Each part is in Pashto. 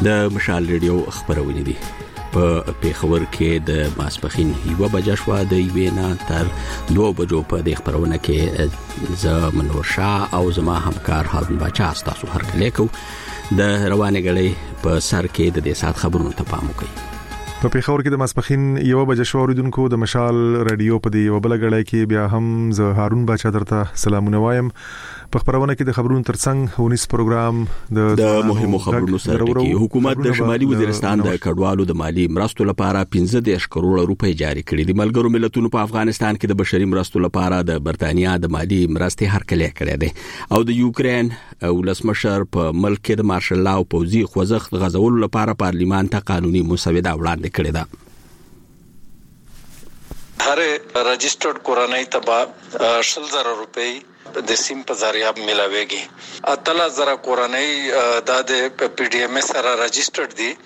د مشال ریډیو خبرونه دي په پیښور کې د ماسپخین 1 بجې شو د وینا تر 2 بجو په د خبرونه کې ز منور شاه او زما همکار هارون باچا تاسو هر کله کو د روانه غړي په سر کې د دې سات خبرونو ته پام وکړئ. په پیښور کې د ماسپخین 1 بجې شو اوریدونکو د مشال ریډیو په دی وبل غړی کې بیا هم ز هارون باچا درته سلامونه وایم. په خبرونه کې د خبرونو ترڅنګ 19 پروګرام د مهمو خبرونو سره کې حکومت د شمالي وزیرستان د کډوالو د مالی مرستو لپاره 15 کروڑ روپۍ جاری کړې دي. ملګرو ملتونو په افغانستان کې د بشري مرستو لپاره د برتانیا د مالی مرستې هرکلی کړې ده او د یوکرين او لسمشر په ملک کې د مارشل لا او پوزي خوځښت غزول لپاره پارلیمان ته قانوني مسوده وړاندې کړې ده. هر رجسټرډ کورنۍ ته 10000 روپۍ د سیم په ذریعہ ملاويږي. 18000 کورنۍ د پی ډی ایم سره رجسټرډ دي.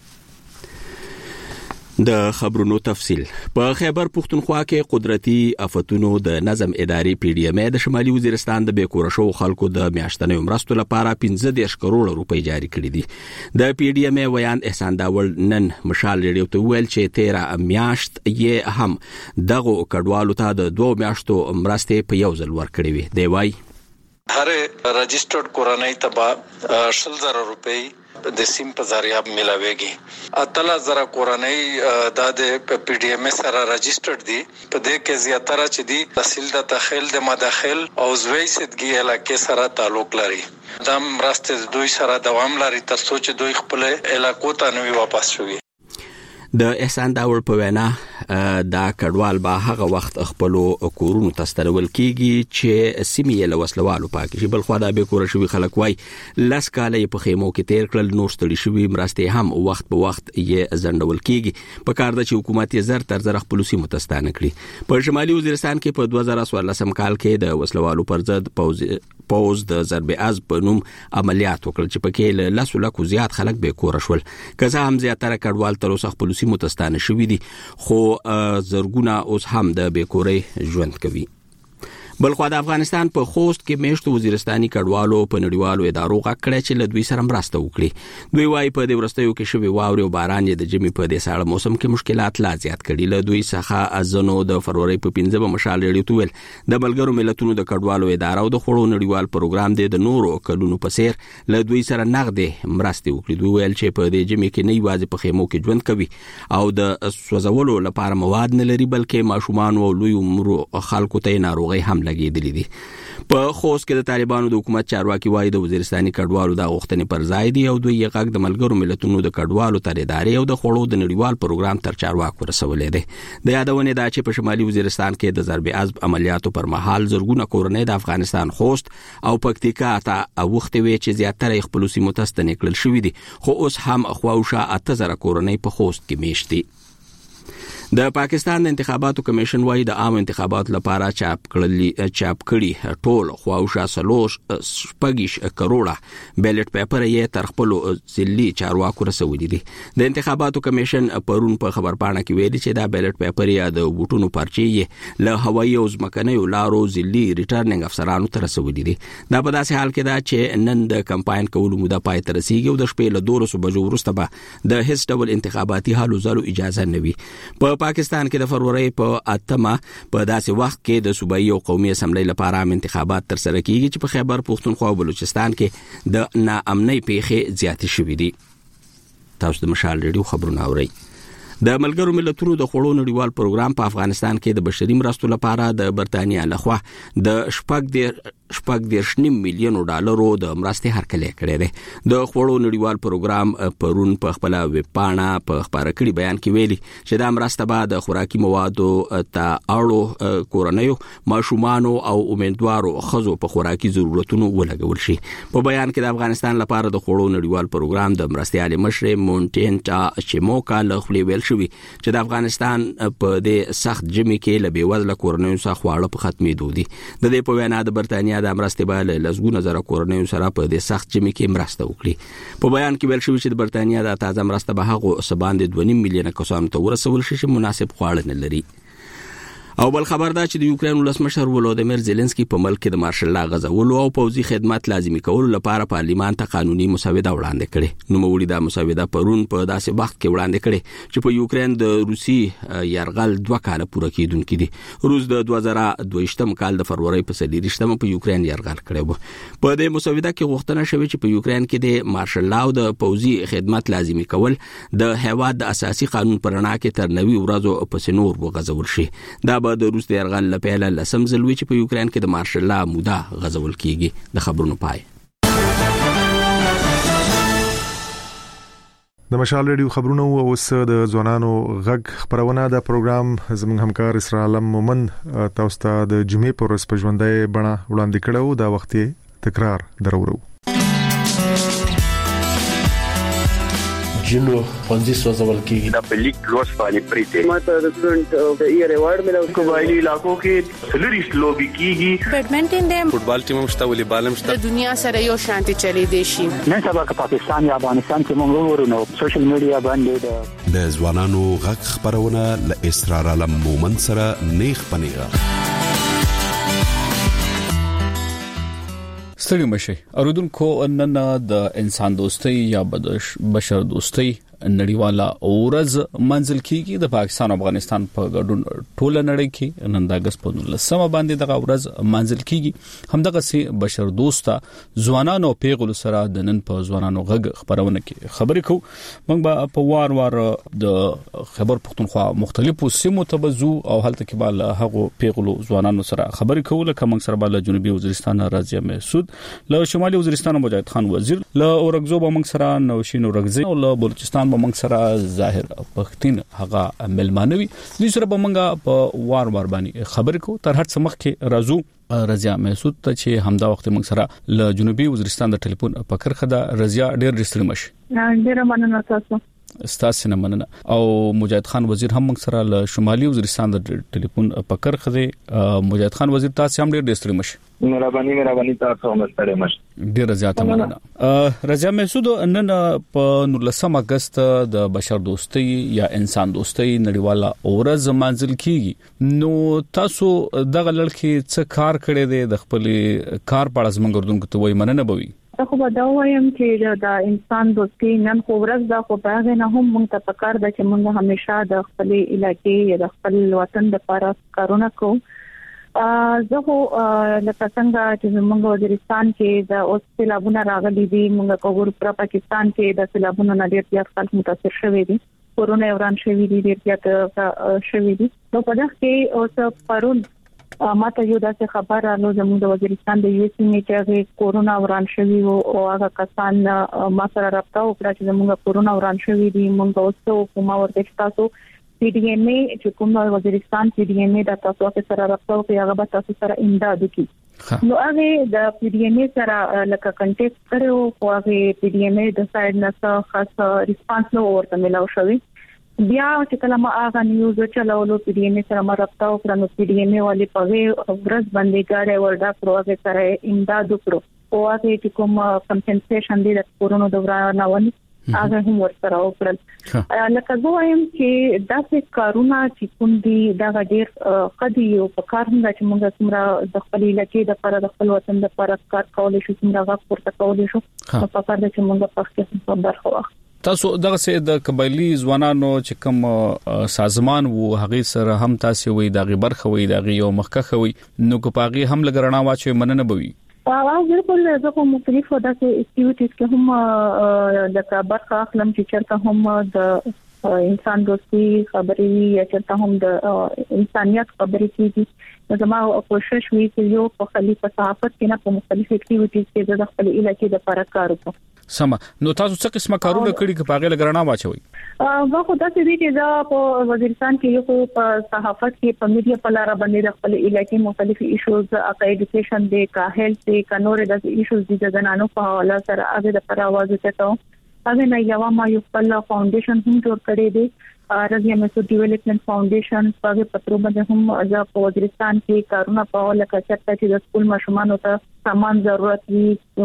د خبرونو تفصيل په خیبر پختونخوا کې قدرتي آفتونو د نظم اداري پی ډی ایم د شمالي وزیرستان د بیکوره شو خلکو د میاشتنې مرستو لپاره 15 کروڑ روپۍ جاری کړې دي. د پی ډی ایم ویان احسان داول نن مشال ریډیو ته ویل چې 13 میاشت یې هم دغه کډوالو ته د 2 میاشتو مرستې په یو ځل ورکړې وي. دی وای هر رجسټرډ کورنۍ ته 10000 روپۍ د سیم په ذریعہ ملاويږي. 18000 کورنۍ د پی ډی ایم سره رجسټرډ دي. په دې کې زیاتره چې دي تحصیل د تخیل د مداخل او زوی سدګي علاقې سره تعلق لري. دا مرسته دوی سره دوام لري تر څو چې دوی خپل علاقو ته نوي واپس شوي. د احسان داور په وینا دا کډوال به هغه وخت خپل کورونو ته ستنول کیږي چې سیمې له وسلوالو پاک شي. بل خو دا به کور شوی خلک وای لاس کالې په خیمو کې تیر کړل نور ستړي شوی مرسته هم وخت په وخت یې زندول کیږي. په کار د حکومت یې زر تر زر خپل سیمو ته ستانه کړی. په شمالي وزیرستان کې په 2014 کال کې د وسلوالو پر ضد پوز د ضرب از په نوم عملیات وکړل چې پکې له لاسو لکو زیات خلک به کور شول. کزه هم زیاتره کډوال تر اوسه خپل سیمو ته ستانه شوی دي خو زرګونه اوس هم د بیکورې ژوند کوي. بلخو د افغانستان په خوست کې میشت وزیرستاني کډوالو په نړیوالو ادارو غکړه چې له دوی سره مرسته وکړي. دوی وايي په دې ورستیو کې شوی واوري او باران د جمی په دې ساړه موسم کې مشکلات لا زیات کړي. له دوی څخه ازنو د فروری په 15 مشال ریډیو تویل د ملګرو ملتونو د کډوالو ادارو د خړو نړیوال پروګرام د نورو کلونو په سیر له دوی سره نغدې مرسته وکړي. دوی ویل چې په دې جمی کې نه یوازې په خیمو کې ژوند کوي او د سوځولو لپاره مواد نه لري بلکې ماشومان او لوی عمر خلکو ته ناروغي هم لګیدلې دي. په خوست کې د طالبانو د حکومت چارواکي وایي د وزیرستاني کډوالو د غوښتنې پر ځای دي او دوی یې غږ د ملګرو ملتونو د کډوالو تر ادارې او د خړو د نړیوال پروګرام تر چارواکو رسولې دي. د یادونه ده چې په شمالي وزیرستان کې د ضرب عزب عملیاتو پر مهال زرګونه کورنۍ د افغانستان خوست او پکتیکا ته اوختې وي چې زیاتره خپل سیمو ته ستنې کړل شوې دي خو اوس هم خواوشا 8000 کورنۍ په خوست کې میشت دي. د پاکستان د انتخاباتو کمیشن وايي د عام انتخاباتو لپاره چاپ کړي ټول خواوشا 3 کروڑه بیلټ پیپر یې تر خپل ځلي چارواکو رسولي دي. د انتخاباتو کمیشن پرون په خبرپاڼه کې ویلي چې دا بیلټ پیپر یا د ووټونو پرچې له هوایي او ځمکنیو لارو ځلي ریټرنینګ افسرانو ته رسولي دي. دا په داسې حال کې ده چې نن د کمپاین کولو موده پای ته رسیږي او د شپې له 12 بجو وروسته به د هیڅ ډول انتخاباتي هلو ځلو اجازه نه وي. په پاکستان کې د فروری په 8 په داسې وخت کې د صوبایي او قومي اسمبلی لپاره عام انتخابات تر سره کیږي چې په خیبر پختونخوا او بلوچستان کې د ناامنۍ پیښې زیاتې شوې دي. تاسو د مشال ریډیو خبرونه اورئ. د ملګرو ملتونو د خړو نړیوال پروګرام په افغانستان کې د بشري مرستو لپاره د برتانیا لخوا د 14.9 میلیون ډالرو د مرستې هرکلی کړی دی. د خړو نړیوال پروګرام پرون په خپل ویب پاڼه په خبره کړي بیان کې ویلي چې دا مرسته به د خوراکي موادو ته اړو کورنیو ماشومانو او امیدوارو خزو په خوراکي ضرورتونو ولګول شي. په بیان کې د افغانستان لپاره د خړو نړیوال پروګرام د مرستيالي مشر مونټینټا چموکا له خپل ویل شوی چې د افغانستان په دې سخت جمی کې له بیوزله کورنیو څخه خواړه په ختمېدو دي. د دې په وینا د برتانیا د مرستې به له لسګونه زره کورنیو سره په دې سخت جمی کې مرسته وکړي. په بیان کې ویل شوی چې د برتانیا د تازه مرسته به هغه سباند 2.5 میلیونه کسانو ته ورسول شي چې مناسب خواړه نه لري. او بل خبر دا چې د یوکرين ولسمشر ولودیمیر زيلنسکي په ملک کې د مارشل لا غزولو او پوځي خدمات لازمي کولو لپاره پارلیمان ته قانوني مسوده وړاندې کړې. نو موږ دا مسوده پرون په داسې وخت کې وړاندې کړې چې په یوکرين د روسي يرغل 2 کال پوره کیدونکې دي. روس د 2022 کال د فروری په 23 په یوکرين يرغل کړی و. په دې مسوده کې غوښتنه شوې چې په یوکرين کې د مارشل لا او د پوځي خدمات لازمي کول د هیواد د اساسي قانون پرنا کې تر 90 ورځو پس نور وغځول شي. دا د روس د يرغل لپاره لسم ځلوي چې په یوکرين کې د مارشل لا موده غزول کیږي. د خبرونو پای د مشال ریډیو خبرونه او اوس د ځوانانو غږ خبرونه د پروګرام زموږ همکار اسرا علم مومن تاسو ته د جمعې پر ورځ په ژوندۍ بڼه وړاندې کړو. دا وخت تکرار درورو. جنو پنځه سوځول کېږي د پلیک لوس باندې پریته ماته د سټډنټ د ایئر ایوارډ ملو قبایلی علاقو کې سلریست لوبي کیږي. بیډمنټن د فوټبال ټیم مشته ولې بالم شته د دنیا سره یو شانتي چلی دی شي. نن سبا که پاکستان یا افغانستان کې موږ ورونو سوشل میډیا باندې د ځوانانو غږ خبرونه ل اسرار علم مومن سره نیخ پنیغه ستړي مشي اوریدونکو نن د انسان دوستي یا بشر دوستي نړیواله ورځ منځل کیږي. د پاکستان او افغانستان په ګډون ټوله نړۍ کې نن د اگست په 19 باندې دغه ورځ منځل کیږي. همدغه سي بشر دوسته ځوانانو پیغلو سره د نن په ځوانانو غږ خبرونه کې خبرې کوو. موږ به په وار د خبر پښتونخوا مختلفو سیمو ته بزو او هلته کې به هغه پیغلو ځوانانو سره خبرې کوو. لکه موږ سره به جنوبي وزیرستان رازیه محسود، له شمالي وزیرستان مجاهد خان وزیر، له اورګزو به موږ سره نوشین اورګزی او له بلوچستان به موږ سره ظاهر پختین هغه ملمانوي. دې سره به موږ په وار باندې خبرې کوو. تر هر څه مخکې راځو رضیا محسود ته چې همدا وخت موږ سره له جنوبي وزیرستان د ټلیفون په کرخه ده. رضیا ډېر ډېر مشي. ډېر مننه تاسو. ستاسو نه مننه. او مجاهد خان وزیر هم موږ سره له شمالي وزیرستان د ټلیفون په کرخه ده. مجاهد خان وزیر تاسو هم ډېر ډېر مشي. مهرباني تاسو هم ستړي مشي. ډېر زیاته مننه. رضیا محسود نن په 19 اگست د بشر دوستي یا انسان دوستي نړیواله ورځ منځل کیږي. نو تاسو دغه لړکې څه کار کړی دی؟ د خپل کار په اړه زموږ اردوونکو ته وایي مننه بوي. خو به دا وایم چې د انسان دوستي نن خو ورځ دا خو په هغه نه هم موږ ته پکار ده چې موږ همیشه د خپل علاقې یا د خپل وطن لپاره کارونه کوو. زه خو لکه څنګه چې موږ وزیرستان کې د اوس سیلابونه راغلي دي، موږ کوور پر پاکستان کې د سیلابونو نه ډېر زیات خلک متاثر شوي دي، کورونه وران شوي دي، ډېر زیات شوي دي. نو په دغه کې اوس پرون ماته یو داسې خبر راغله زموږ د وزیرستان د یو سیمې چې کرونا وران شوی او هغه کسان ما سره رابطه وکړه چې زموږ کرونا وران شوی دي. موږ اوس کومه ورته تاسو پی ډی ایم ای چې کوم وزیرستان پی ډی ایم ای د تاسو سره رابطه وکړي، هغه به تاسو سره امداد وکړي. نو هغه د پی ډی ایم ای سره لکه کنټیکټ کړو او هغه پی ډی ایم ای د سایډ نه خاص ریسپانس نو ورته ملاو شوی. بیا چې کله ما هغه نیوز چلولو پی ډی ایم ای سره ما رابطه وکړه، نو پی ډی ایم ای والی په ورځ باندې کار وردا پروژه سره امداد وکړو او هغه چې کوم کمپنسیشن دی د کورونو د ورانه ونی هغه هم ورسره وکړل. لکه وایم چې داسې کارونه چې کوم دي دا ډېر قدي او په کار هم چې موږ څومره د خپل علاقې د پر د خپل وطن د پر کار کولای شو، څومره غوښتل پورته کولای شو په کار د چې موږ په خپل په برخه واخلو. تاسو دغه سه د قبایلی ځوانانو چې کوم سازمان وو هغه سره هم تاسو وې دغه برخه وې دغه یو مخکخه وې نو کو پاغي هم لګرنا واچو مننه بوي. بالکل زه په مختلفو داسې اکټیویټیز کې هم د برخه اخلم چې چرته هم د انسان دوستي خبرې یا چرته هم د انسانيت خبرې کیږي. زما کوشش وی چې یو په خلیفہ صحافت کې نه په مختلفو اکټیویټیز کې د خپل علاقې د لپاره کار وکړم. سم. نو تاسو څه قسمه کارونه کړی چې پاغه لګرنا واچوي؟ واخو داسې دي چې دا په وزیرستان کې یو په صحافت کې په میډیا په لار باندې خپل علاقې مختلف ایشوز اکا ایډوکیشن دی کا هیلث دی کا نور د ایشوز دي د زنانو په حواله سره هغه د پر आवाज وکړو. هغه نه یو ما یو خپل فاونډیشن هم جوړ کړی دی، رضیا محسود ډیولپمنٹ فاونډیشن. په پترو باندې هم از په وزیرستان کې کارونه په لکه چې د سکول ماشومان ته سامان ضرورت وي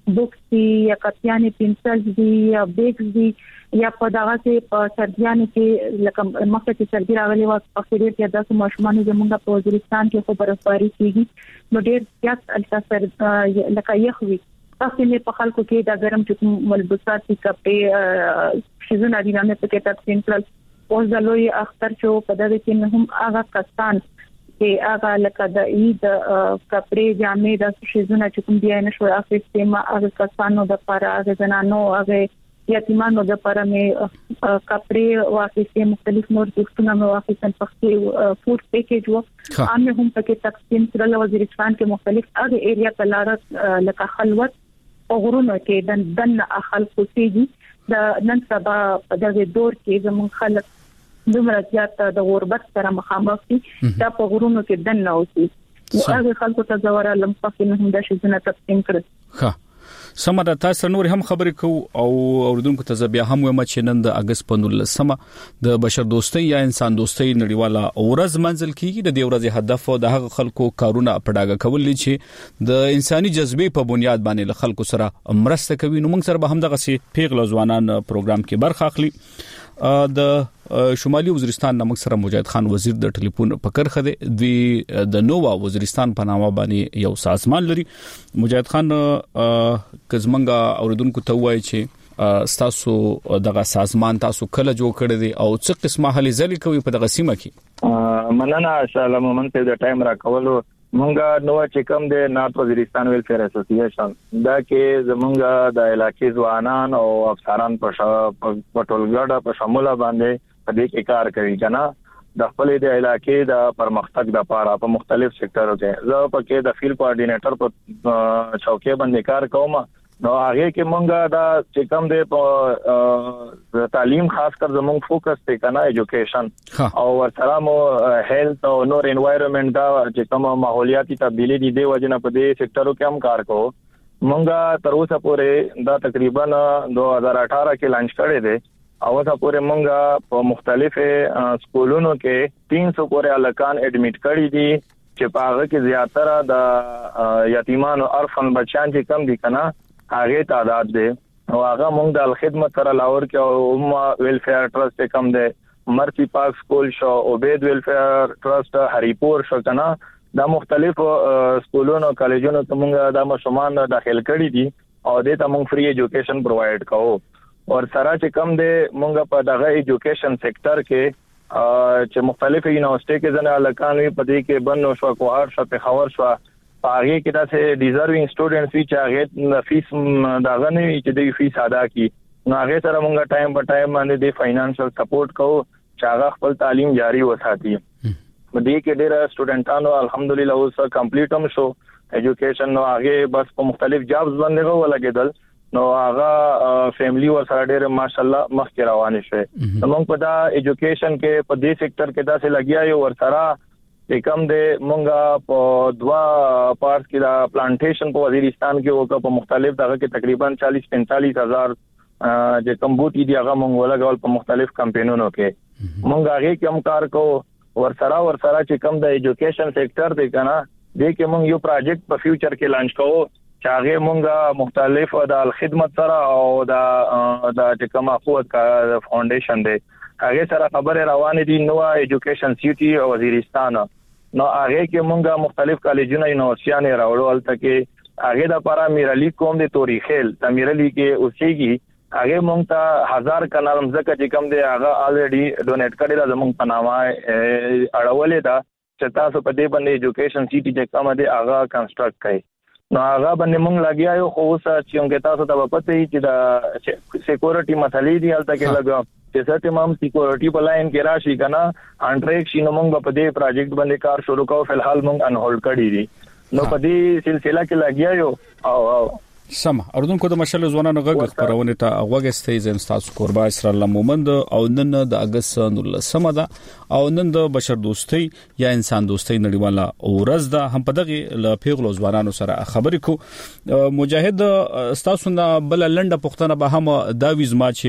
بوکس دي یا کاپیانې پنسل دي یا بیگز دي یا په دغه کې په سردیانو کې لکه مخکې چې سردی راغلي و په اخیری کې داسې ماشومان زموږ په وزیرستان کې خو برابرۍ کیږي نو ډېر زیات التاثر لکه یخوي تاسو نه په خلکو کې دا ګرم چې ملبوسات دي کپې شیزونه دي نه په کې تقسیم کړل او ځلوي اختر چې په دغه کې هم هغه کسان چې هغه لکه د عید کپړې جامې د شیزونه چې کوم دی نه شو اخیستې ما هغه کسانو د لپاره هغه زنانو هغه یتیمانو د لپاره مې کپړې واخیستې مختلف نور څه نو واخیستل پخې فود پیکیج و عامه هم پکې تقسیم کړل وزیرستان کې مختلف هغه ایریا په لار لکه خلوت او غرونو کې دن خلکو سيږي د نن سبا په دغه دور کې زموږ خلک دومره زیات د غربت سره مخامخ دي دا په غرونو کې دنه اوسي نو هغه خلکو ته زوره لمپخې نه هم د شیزونه تقسیم کړل ها سمه تاسو نور هم خبرې کو او اوردونکو ته بیا هم وایم چې نن د اگست په 19 د بشر دوستۍ یا انسان دوستۍ نړیواله ورځ منځل کیږي د دې ورځې هدف د هغه خلکو کارونه پډاګه کول چې د انساني جذبې په بنیاد باندې له خلکو سره مرسته کوي نو موږ سره به هم دغه سي پیغله ځوانان پروګرام کې برخه اخلي د شمالي وزیرستان نامک سره مجاهد خان وزیر د ټلیفون پکر خده دی د نووا وزیرستان په نامه باندې یو سازمان لري مجاهد خان کزمنګا اوردونکو ته وایي چې تاسو دغه سازمان تاسو کله جوړ کړی دی او څه قسمه هلي ځلې کوي په دغه سیمه کې مننه السلام علیکم د ټایم راکولو مونږه نو چې کوم د نارت وزیرستان ویلفیر اسوسییشن دا کې زمونږه د علاقې ځوانان او افسران په ټولګړه په شموله باندې په دې کې کار کوي کنه د خپل د علاقې د پرمختګ لپاره په مختلف سېکټرو کې زه په کې د فیلډ کوارډینیټر په چوکۍ باندې کار کوم نو هغه کې مونږه دا چې کوم د تعلیم خاص کر زمونږ فوکس ته کنه ایجوکیشن او ورسره مو هیلث او نور انوایرنمنت دا چې کوم ماحولیاتي تبدیلی دي د وجنه په دې سېکټرو کې هم کار کوو مونږه تر اوسه پورې دا تقریبا 2018 کې لانچ کړی دی او اوسه پورې مونږه په مختلفو سکولونو کې 300 پورې الکان اډمیټ کړی دي چې په هغه کې زیاتره د یتیمانو ارفن بچیان چې کم دي کنه هغه تعداد دی او هغه موږ د خدمت سره لاور کې او ویلفیر ټرست کم دی مرسی پارک سکول شو عبید ویلفیر ټرست هریپور شو کنه دا مختلف سکولونو کالجونو ته موږ د مشمان داخل کړی دي او د ته موږ فری ایجوکیشن پرووایډ کوو او سره چې کم دی موږ په دغه ایجوکیشن سېکټر کې چې مختلف یونیورسيټي کې ځنه الکانوي په دې کې بنو شو کوهار شو په خبر شو پاره کې دا سه ډیزروینګ سټوډنټس وی چې هغه فیس داغه نه چې د فیس ادا کی نو هغه سره موږ ټایم په ټایم باندې د فاینانشل سپورټ کوو چې هغه خپل تعلیم جاری وساتي په دې کې ډېر سټوډنټانو الحمدلله اوس کمپلیټ هم شو ایجوکیشن نو هغه بس په مختلف جابز باندې ولګیدل نو هغه فیملی ور سره ډېر ماشاءالله مخکې روان شي موږ په دا ایجوکیشن کې په دې سېکټر کې دا څه لګیا یو ور سره کم د مونږه په دوا پارت کې دا پلانټیشن په وزیرستان کې وکړه په مختلف دغه کې تقریبا 40-45 هزار چې کم بوټي دی هغه مونږ ولګول په مختلف کمپینونو کې مونږ هغه کې هم کار کوو ورسره چې کم د ایجوکیشن سېکټر دی کنه دې کې مونږ یو پروجیکټ په فیوچر کې لانچ کوو چې هغه مونږه مختلف د خدمت سره او د چې کوم اخوت فاونډیشن دی هغه سره خبره روانه دي نو ایجوکیشن سیټي او وزیرستان نو هغه کې مونږه مختلف کالجونه یونیورسيټیان راوړل تکي هغه د لپاره میرالي کوم د توریخل د میرالي کې اوسېږي هغه مونږ ته 1000 کنال مزکه چې کوم دی هغه الریډي ډونیټ کړی دا زمونږ په نامه اړولې دا چې تاسو په دې باندې ایجوکیشن سیټي چې کوم دی هغه کنسټرکټ کړئ نو هغه باندې مونږ لګیا یو خو اوس چې موږ تاسو ته پته یي چې دا سکیورټي مسلې دي هلته کې لګا چې څه تمام سکیورټي په لاین کې راشي کنه انټریک شي نو موږ په دې پروجیکټ باندې کار شروع کوو فلحال موږ ان هولډ کړی دي نو په دې سلسله کې لګیا یو او سم اردوونکو د مشل ځوانانو غږ خبرونه ته اوغستې زم تاسو قربا اسرائیل مومند او نن د اگست 19 ده او نن د بشر دوستۍ یا انسان دوستۍ نړیواله ورځ ده هم په دغه ل پیغلو ځوانانو سره خبرې کو مجاهد تاسو نه بل لنډه پښتنه به هم دا ویزما چې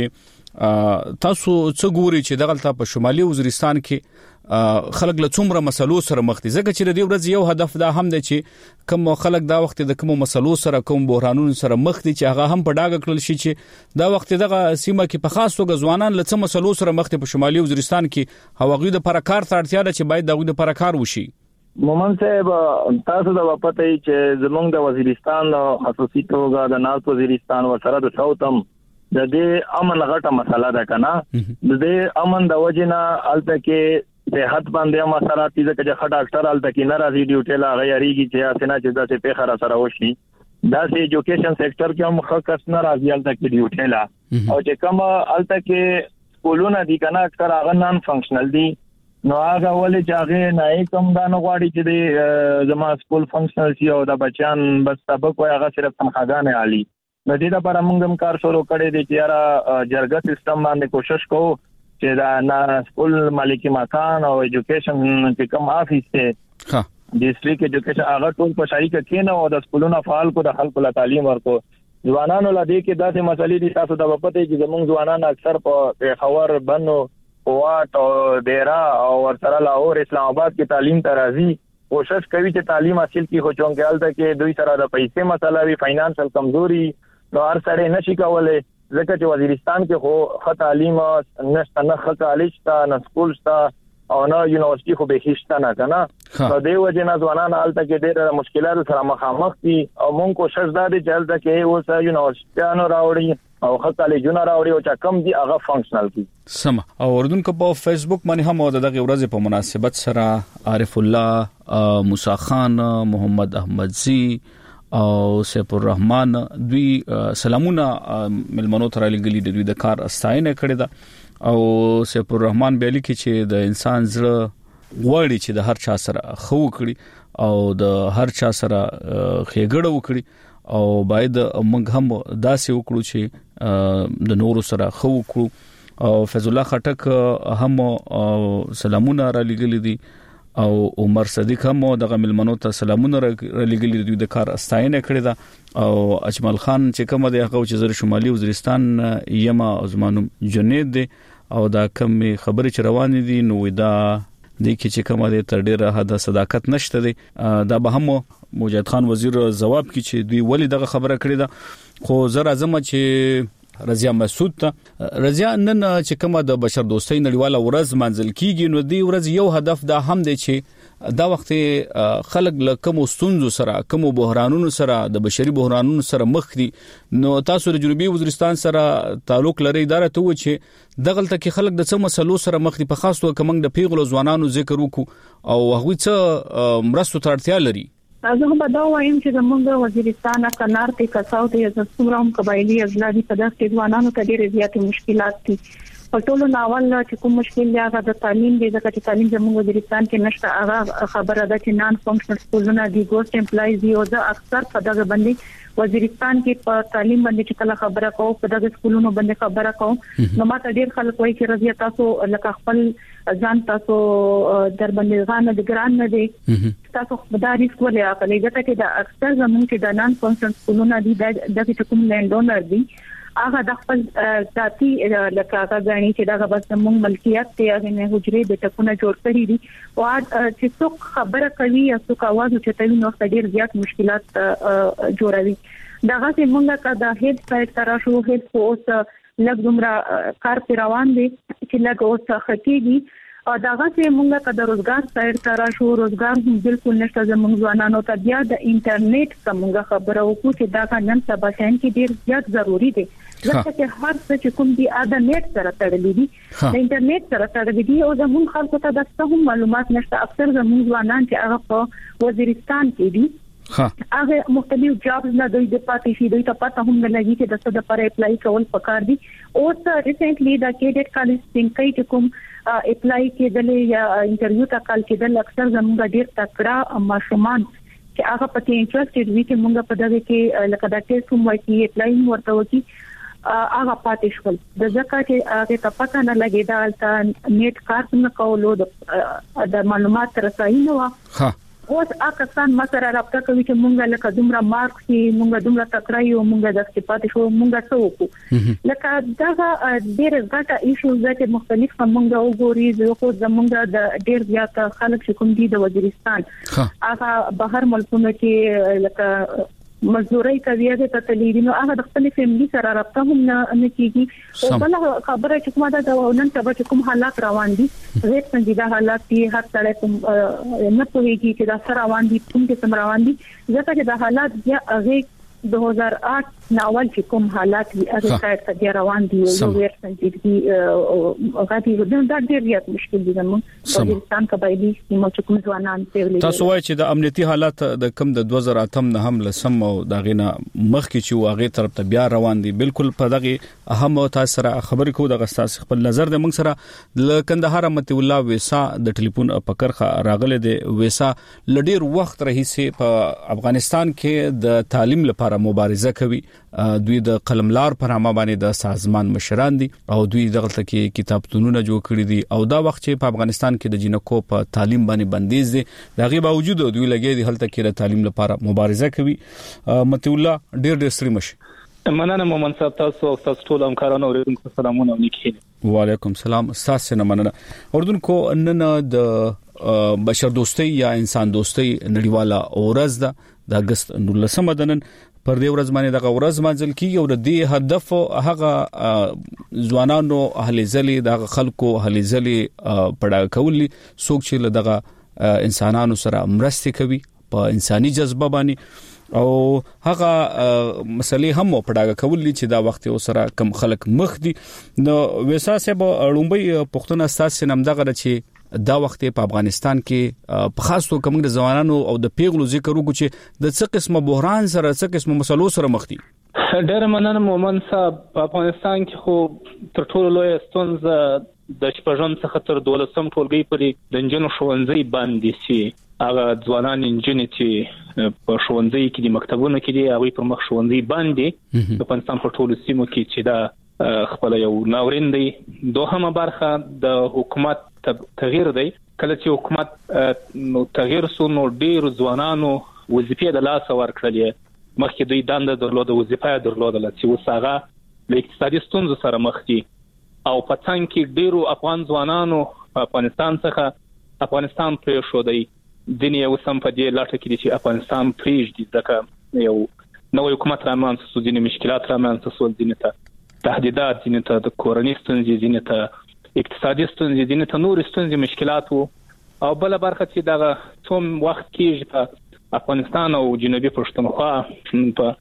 تاسو څه ګوري چې دغلته په شمالي وزیرستان کې خلک له څومره مسلو سره مخ دي ځکه چې د دې ورځ یو هدف دا هم دی چې کوم خلک دا وخت د کوم مسلو سره کوم بحرانونو سره مخ دي چې هغه هم په ډاګه کړل شي چې دا وخت دغه سیمه کې په خاص توګه ځوانان له څه مسلو سره مخ دي په شمالي وزیرستان کې هغوی د پرکار ته اړتیا ده چې باید دغه د پرکار وشي. مومن صاحب تاسو دا پته ای چې زمونږ د وزیرستان خصوصي توګه د نارت وزیرستان ورسره د ساوثم د دې امن غټه مسله ده کنه د دې امن د وجنه الته کې د حد باندې مسله تیزه کې خټ ډاکټر الته کې ناراضي ډیوټي لا غیریږي چې اسنه چې د څه په خره سره وشي دا سه ایجوکیشن سېکټر کې هم خاص ناراضي الته کې ډیوټي لا او چې کوم الته کې سکولونه دي کنه اکثر هغه نان فنکشنل دي نو هغه ولې چې هغه نه کوم دا نه غواړي چې د زما سکول فنکشنل شي او د بچیان بس سبق وي هغه صرف تنخواګانې عالی نو دې لپاره موږ هم کار شروع کړی دی چې یاره جرګه سیستم باندې کوشش کوو چې دا نه سکول مالکی مکان او ایجوکیشن کې کوم افیس ته ډیسټریکټ ایجوکیشن هغه ټول په شریکه کې نه او د سکولونو فعال کو د خلکو له تعلیم ورکو ځوانانو له دې کې داسې مسلې دي تاسو د وپته چې زموږ ځوانان اکثر په خبر بنو واټ او ډیرا او ورسره لاهور اسلام آباد کې تعلیم ته راځي کوشش کوي چې تعلیم حاصل کړي خو چونګال ته کې دوی سره د پیسې مسله وی فاینانشل کمزوري نو هر سره نشي کولای ځکه چې وزیرستان کې خو ښه تعلیم نشته نه ښه کالج شته نه سکول شته او نه یونیورسيټي خو به هیڅ نه کنه نو د وجه نه ځوانان حالت کې ډېر مشکلات سره مخامخ دي او مونږ کوشش دا دي چې حالت کې اوس یونیورسيټانو راوړي او ښه کالجونه راوړي او چې کم دي هغه فنکشنل دي سم او اردن کو په فیسبوک باندې هم دغه ورځ په مناسبت سره عارف الله موسی خان محمد احمدزي او سیف الرحمن دوی سلامونه ملمنو تر لګلی د دوی د کار استاینه کړی دا او سیف الرحمن به لیکي چې د انسان زړه غواړي چې د هر چا سره خو کړي او د هر چا سره خېګړه وکړي او باید موږ هم داسې وکړو چې د نورو سره خو وکړو او فیض الله خټک هم سلامونه را لګلی دي او عمر صدیق هم دغه ملمنو ته سلامونه لګلی دوی د کار استاینه کړی دا او اجمل خان چې کوم دی هغه چې زر شمالي وزیرستان یما ازمانو جنید دی او دا کم خبرې چې روان دي نو دا د کی چې کوم دی تر ډیره حد صداقت نشته دی دا به هم موجد خان وزیر جواب کی چې دوی ولی دغه خبره کړی دا خو زر اعظم چې رضیا مسعود ته رضیا نن چې کومه د بشر دوستۍ نړیواله ورځ منځل کیږي نو دی ورځ یو هدف دا هم دی چې دا وخت خلک له کوم ستونزو سره کوم بحرانونو سره د بشري بحرانونو سره مخ دي نو تاسو د جنوبي وزیرستان سره تعلق لري اداره ته و چې دغلته کې خلک د څه مسلو سره مخ دي په خاص توګه کوم د پیغلو ځوانانو ذکر وکړو او هغه څه مرستو ته اړتیا لري زه به دا وایم چې زموږ وزیرستان کنار ته کساو ته زموږ هم قبایلی اجلادي په دغه کې ځوانانو ته ډېر زیات مشکلات دي په ټولو ناول چې کوم مشکل دی هغه د تعلیم دی ځکه چې تعلیم زموږ وزیرستان کې نشته هغه خبره ده چې نان فنکشنل سکولونه دي ګوست امپلایز دي او دا اکثر په دغه باندې وزیرستان کې په تعلیم باندې چې کله خبره کوو په دغه سکولونو باندې خبره کوو نو ماته ډېر خلک وایي چې رضیا تاسو لکه خپل ځان تاسو در باندې غانه د ګران نه دي تاسو خدای ریسک ولې اخلي ځکه چې دا اکثر زموږ کې د نان فنکشنل سکولونه دي د کوم لینډ اونر دي هغه د خپل ذاتي لکه هغه غني چې دا بس موږ ملکیت ته هغه نه حجرې د ټکونه جوړ کړی دي او چې څوک خبره کوي یا څوک आवाज چتوي نو ډېر زیات مشکلات جوړوي داغه چې موږ کا د هیډ سایت تر شو هیډ اوس لږ دومره کار روان دي چې لږ اوس خکېږي او داغه چې موږ کا د روزګار سایت تر شو روزګار هم بالکل نشته زموږ ځوانانو ته بیا د انټرنیټ څنګه خبره وکړو چې دا نن سبا څنګه کې ډیر زیات ضروری دي ځکه چې هر څه چې کوم دي د نیټ سره تړلې دي د انټرنیټ سره تړلې دي او زموږ خلکو ته د څه معلومات نشته اکثر زموږ ځوانان چې هغه په وزیرستان کې دي هغه مختلف جابز نه دوی د پاتې شي دوی ته پته هم نه لګي چې د څه د پر اپلای کول پکار دي او ریسنټلی د کېډټ کالج څنګه چې کوم اپلای کېدل یا انټرویو ته کال کېدل اکثر زموږ ډیر تکړه ماشومان چې هغه پکې انټرېستډ وي چې موږ په دغه کې لکه دا ټیسټ هم وایي اپلای ورته وکي هغه پاتې شول د ځکه چې هغه ته پته نه لګي دا نیټ کار نه کولو د معلومات رسایي نه و اوس اکسان مسره رابطه کوي چې مونږه لکه دومره مارک سي مونږه دومره تکرای او مونږه د استفادې شو مونږه څه وکړو لکه دا ډېر غټه ایشو چې مختلف مونږه وګوري زه زمونږه د ډېر زیات خلک چې کوم دي د وزیرستان هغه بهر ملکونو کې لکه مزدوري کوي د تطلیدینو هغه د خپل فیملی سره رابطه هم نه کیږي او بل خبره چې کومه ده نن سبا چې کوم حالات روان دي زه څنګه دا حالات دي هر څړې کوم نه پوهیږي چې دا سره روان دي کوم کې سم روان دي ځکه چې دا حالات بیا هغه 2008 ناول چې کوم حالات وي هغه څه ته روان دي او ور څنګه غاټي دا ډېر زیات مشکل دي زموږ پاکستان قبایلی سیمه چې کوم ځوانان ته تاسو وایي چې د امنیتي حالات د کم د 2008 نه هم لسم او دغه مخکې چې واغې طرف ته بیا روان دي بالکل په دغه اهم تاسو سره خبرې کوو د غستاس خپل نظر د موږ سره د کندهار مت الله ویسا د ټلیفون پکرخه راغله د ویسا لډیر وخت رهیسه په افغانستان کې د تعلیم لپاره مبارزه کوي دوی د قلملار پر نامه باندې د سازمان مشران دي او دوی دغه کې کتابتونونه جوړ کړی دي او دا وخت چې په افغانستان کې د جنکو په تعلیم باندې بندیز دي دغه باوجود دوی لګي دي هلته کې د تعلیم لپاره مبارزه کوي مت الله ډېر سری مشه مننه مومن صاحب تاسو او تاسو ټول همکارانو اوریدونکو سلامونه ولیکئ وعلیکم السلام تاسو نه مننه اردوونکو نن د بشر دوستي یا انسان دوستي نړیواله ورځ ده د اگست 19 دنن پر دې ورځ باندې دغه ورځ منځل کیږي او د دې هدف هغه ځوانانو اهل ځلې دغه خلکو اهل ځلې پړه کولی څوک چې دغه انسانانو سره مرسته کوي په انساني جذبه باندې او هغه مسلې هم پړه کولی چې دا وخت سره کم خلک مخ دي نو ویسا صاحب لومبي پښتون اساس نم دغه چې دا وخت په افغانستان کې په خاص توګه کوم د ځوانانو او د پیغلو ذکر وکړو چې د څه قسمه بحران سره څه قسمه مسلو سره مخ دي ډېر مننه مومن صاحب په افغانستان کې خو تر ټولو لوی ستونزه د شپږم څخه تر 12م ټولګي پورې د انجنونو ښوونځي باندې سي هغه ځوانان انجنې چې په ښوونځي کې د مکتبونو کې دي هغه پر مخ ښوونځي باندې په افغانستان په ټولو سیمو کې چې دا خپل یو ناورین دی دوهمه برخه د حکومت تغییر دی کله چې حکومت تغییر سو نو ډیر ځوانانو وظیفې د لاس ورکړلې مخکې دوی دنده درلوده وظیفه درلوده چې وساغه د اقتصادي ستونزو سره مخ دي او په څنګه کې ډیرو افغان ځوانانو په افغانستان څخه افغانستان پرې شو دی دنیا وسم په دې لاټه کې چې افغانستان پرېږدي ځکه یو نوې حکومت رامنځته شو ځینې مشکلات رامنځته شول ځینې ته تهدیدات ځینې ته د کورنۍ ستونزې ځینې ته اقتصادي ستونزې ځینې ته نور ستونزې مشکلات وو او بل برخه چې دغه څوم وخت کې په افغانستان او جنوبي پښتونخوا په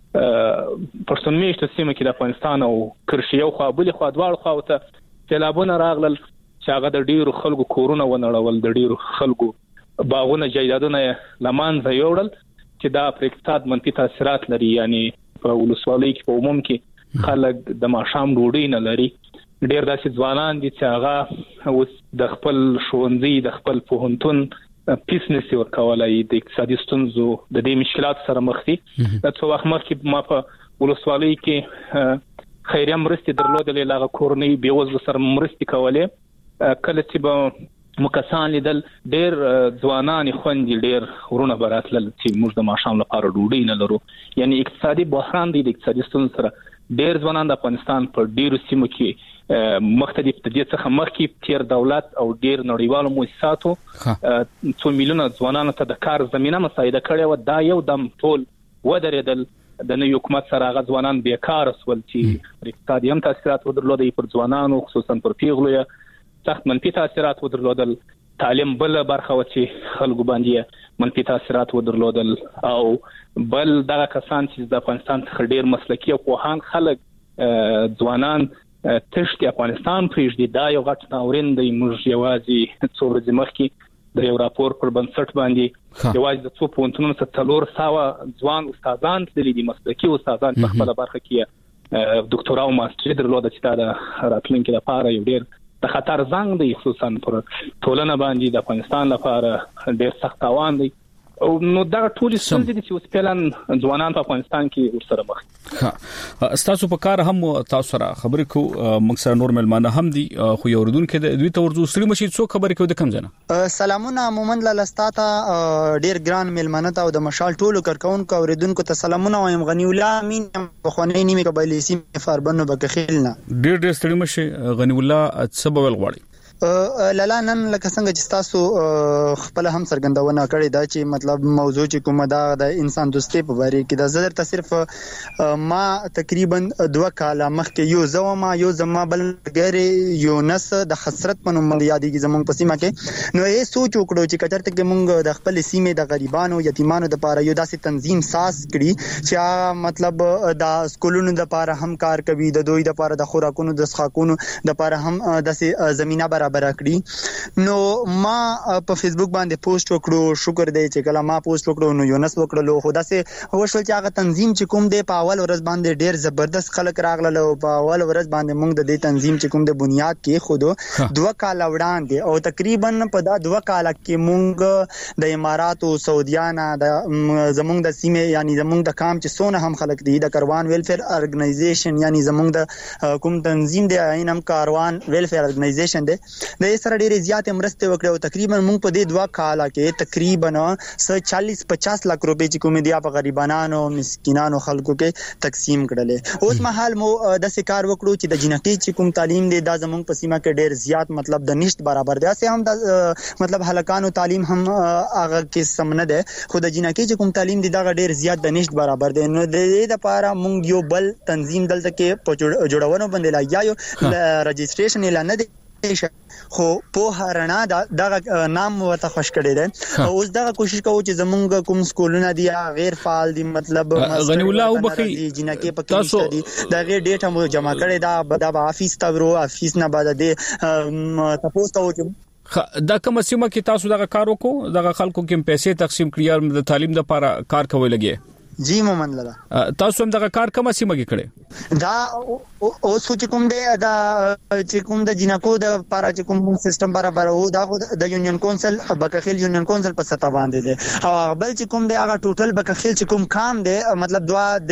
پښتون میشته سیمه کې د افغانستان او کرشي او خابل خو دواړو خواو ته سیلابونه راغلل چې هغه د ډیرو خلکو کورونه ونړول د ډیرو خلکو باغونه جایدادونه لمانځه یوړل چې دا پر اقتصاد منفي تاثیرات لري یعنی په ولسوالۍ کې په عموم کې خلک د ماشام ډوډۍ نه لري ډېر داسې ځوانان دي چې هغه اوس د خپل ښوونځي د خپل پوهنتون پیس نشي ورکولای د اقتصادي ستونزو د دې مشکلات سره مخ دي د څو وخت مخکې ما په ولسوالۍ کې خیریه مرستې درلودلې لاغه کورنۍ بیوزله سره مرستې کولې کله چې به مکسان لیدل ډېر ځوانان خوندې ډېر ورونه براتل چې موږ د ماشام لپاره ډوډۍ نه لرو یعنی اقتصادي بحران دی د اقتصادي ستونزو سره ډېر ځوانان د افغانستان په ډېرو سیمو کې مختلف د دې څخه مخکې تیر دولت او ډېر نړیوالو مؤسساتو 2 میلیونه ځوانانو ته د کار زمينه مساعده کړې و دا یو دم ټول ودرېدل د نوې حکومت سره هغه ځوانان بیکار شول چې اقتصادي هم تاثیرات ودرلودل پر ځوانانو خصوصا پر پیغلو سخت منفي تاثیرات ودرلودل تعلیم بل برخه و چې خلکو باندې منفي تاثیرات ودرلودل او بل دغه کسان چې د افغانستان څخه ډیر مسلکي او پوهان خلک ځوانان تشکي افغانستان پرېږدي دا یو غټ ناورین دی موږ یوازې څو ورځې مخکې د یو راپور پر بنسټ باندې یوازې د څو پوهنتونونو څخه 300 ځوان استادان تللي دي مسلکي استادان په خپل برخه کې ډاکټرا او ماستر درلوده چې دا د راتلونکي لپاره یو ډیر د خطر زنګ دی خصوصا پر ټولنه باندې د افغانستان لپاره ډیر سخت تاوان دی نو دا ټول څه چې اوس پلان ځوانان په افغانستان کې ورسره مخ ها تاسو په کار هم تاسو سره خبرې کو مکسر نور ملمانه هم دي خو یو ردون کې دوی ته ورزو سری مشي څو خبرې کو د کم ځنه سلامونه مومن لاستا ډیر ګران ملمانه ته د مشال ټولو کارکون کو ردونکو ته سلامونه وایم غنی الله امین په خونې نیمه قبایلی سیم فاربنو بکخیلنا ډیر سری مشي غنی الله سبب الغواړي لاله نن لکه څنګه چې تاسو خپل هم سرګندونه کړی دا چې مطلب موضوع چې کومه دا د انسان دوستي په اړه کې دا زړه ته صرف ما تقریبا 2 کال مخکې یو زما بل غیر یونس د حسرت په نوم یادېږي زمونږ په سیمه کې نو یې سوچ وکړو چې کچرته کې مونږ د خپل سیمه د غریبانو یتیمانو د لپاره یو داسې تنظیم ساز کړی چې مطلب د سکولونو د لپاره هم کار کوي د دوی د لپاره د خوراکونو د څښاکونو د لپاره هم داسې زمينه برابر کړی نو ما په فیسبوک باندې پوسټ وکړو شکر دی چې کله ما پوسټ وکړو نو یونس وکړلو خدا سه وشول چې هغه تنظیم چې کوم دی په اول ورځ باندې ډیر زبردست خلک راغله او په اول ورځ باندې موږ د دې تنظیم چې کوم د بنیاد کې خود 2 کال وړاندې او تقریبا په دا 2 کال کې موږ د امارات او سعودیانا د زموږ د سیمه یعنی زموږ د کام چې سونه هم خلک دي د کاروان ویلفیر ارګنایزیشن یعنی زموږ د کوم تنظیم دی اینم کاروان ویلفیر ارګنایزیشن دی د سره ډېرې زیاتې مرستې وکړې او تقریبا موږ په دې 2 کال کې تقریبا 40-50 لک روپے چې کومې دی په غریبانو مسکینانو خلکو کې تقسیم کړلې اوس مهال مو د سکار وکړو چې د جنټي چې کوم تعلیم دی دا زموږ په سیمه کې ډېر زیات مطلب د نشټ برابر دی اسه هم د مطلب هلکانو تعلیم هم هغه کې سم نه ده خو د جنټي چې کوم تعلیم دی دا ډېر زیات د نشټ برابر دی نو د دې لپاره موږ یو بل تنظیم دلته کې په جوړونو باندې لایو رجستریشن اعلان نه خو په هرنا دا نام ورته خوش کړی دی اوس دا کوشش کوو چې زمونږ کوم سکولونه دي غیر فعال دي مطلب غنی الله وبخي جنکه پکې دي دا غیر ډیټا مو جمع کړی دا د افیس ته ورو افیس نه بعد دی تاسو ته دا کوم سیمه کې تاسو دا کار وکړو دا خلکو کې پیسې تقسیم کړی د تعلیم لپاره کار کوي لګي جی مومن لاله تاسو هم دا کار کوم سیمه کې کړی دا او سوچ کوم دی دا چې کوم د جنکو د لپاره چې کوم سیستم برابر وو دا د یونین کونسل بکخیل یونین کونسل په سطح باندې دی او بل چې کوم دی هغه ټوټل بکخیل چې کوم کام دی مطلب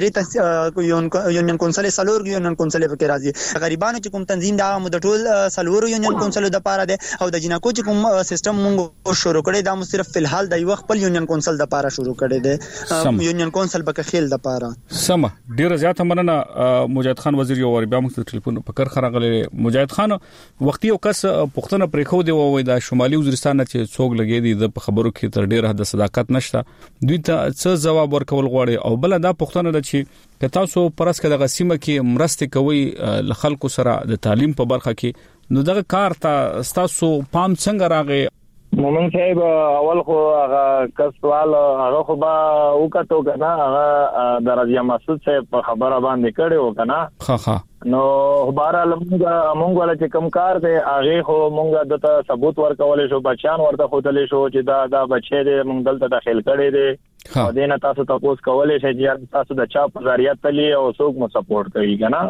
2-3 یونین کونسل سلور یونین کونسل په کې راځي غریبانو چې کوم تنظیم دا مو د ټول سلور یونین کونسل د لپاره دی او د جنکو چې کوم سیستم موږ شروع کړی دا مو صرف فلحال د یو خپل یونین کونسل د لپاره شروع کړی دی یونین کونسل بکخیل د لپاره سم ډیر زیات مننه مجاهد خان وزیر یو بیا موږ ټلیفون په کار خراغله مجاهد خان وختي او کس پښتنه پرې خو دی وای د شمالي وزیرستان چې څوک لګي دي د خبرو کې تر ډیر حد صداقت نشته دوی ته څه جواب ورکول غواړي او بل دا پښتنه د چې تاسو پرسکه د غسیمه کې مرسته کوي ل خلکو سره د تعلیم په برخه کې نو دغه کار ته تاسو پام څنګه راغی مومن صاحب اول خو هغه کسوال هغه خو با وکټو کنه هغه درجه مسعود صاحب په خبره باندې کړو کنه ها نو بهرحال مونږ ولا چې کم کار دی هغه خو مونږ دته ثبوت ورکول شو بچان ورته خوتل شو چې دا بچی دی مونږ دلته داخل کړي دي او دینه تاسو تاسو کولای شئ چې تاسو د چا په ذریعہ تلی او څوک مو سپورټ کوي کنه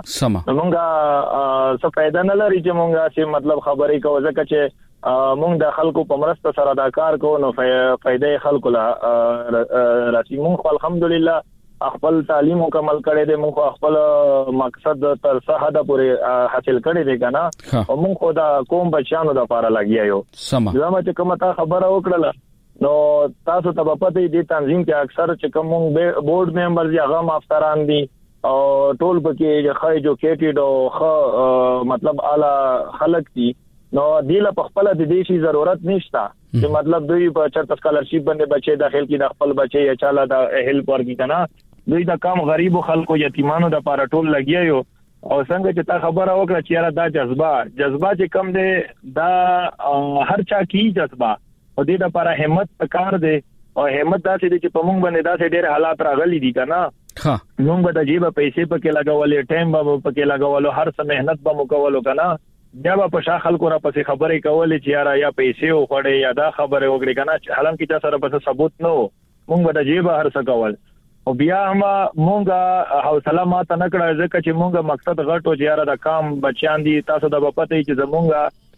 مونږه څه فائدہ نه لري چې مونږه چې مطلب خبرې کوو ځکه چې مونږ د خلکو په مرسته سره دا کار کوو نو فائدې خلکو لا راشي مونږ الحمدلله خپل تعلیم مکمل کړی دی مونږ خپل مقصد تر څه حد پورې حاصل کړی دی کنه او مونږ خو دا کوم بچانو د لپاره لګیا یو زما چې کومه تا خبره وکړه نو تاسو ته په پته دي تنظیم کې اکثر چې کوم بورډ ممبرز یا غو افسران دي او ټول پکې خای جو کېټډ او مطلب اعلی خلک دي نو دیله په خپل د دې شي ضرورت نشته چې مطلب دوی په چرته سکالرشپ باندې بچي داخل کی د خپل بچي یا چاله د هیلپ ورګی کنه دوی د کم غریبو خلکو یتیمانو د لپاره ټول لګیا یو او څنګه چې تا خبره وکړه چې یاره دا جذبه چې کم دی دا هر چا کی جذبه او دې د لپاره همت کار دی او همت داسې دي چې په مونږ باندې داسې ډېر حالات راغلي دي کنه مونږ به د جیبه پیسې پکې لګولې ټایم به پکې لګولو هر څه مهنت به مو کولو کنه بیا په شا خلکو را پسې خبرې کولې چې یاره یا پیسې وخړې یا دا خبره وکړي کنه حالانکه چا سره پس ثبوت نه مونږ به د جیبه هر څه کول او بیا هم مونږه حوصله ماته نه کړه ځکه چې مونږه مقصد غټو چې یاره د کام بچیان دي تاسو د پته چې زمونږه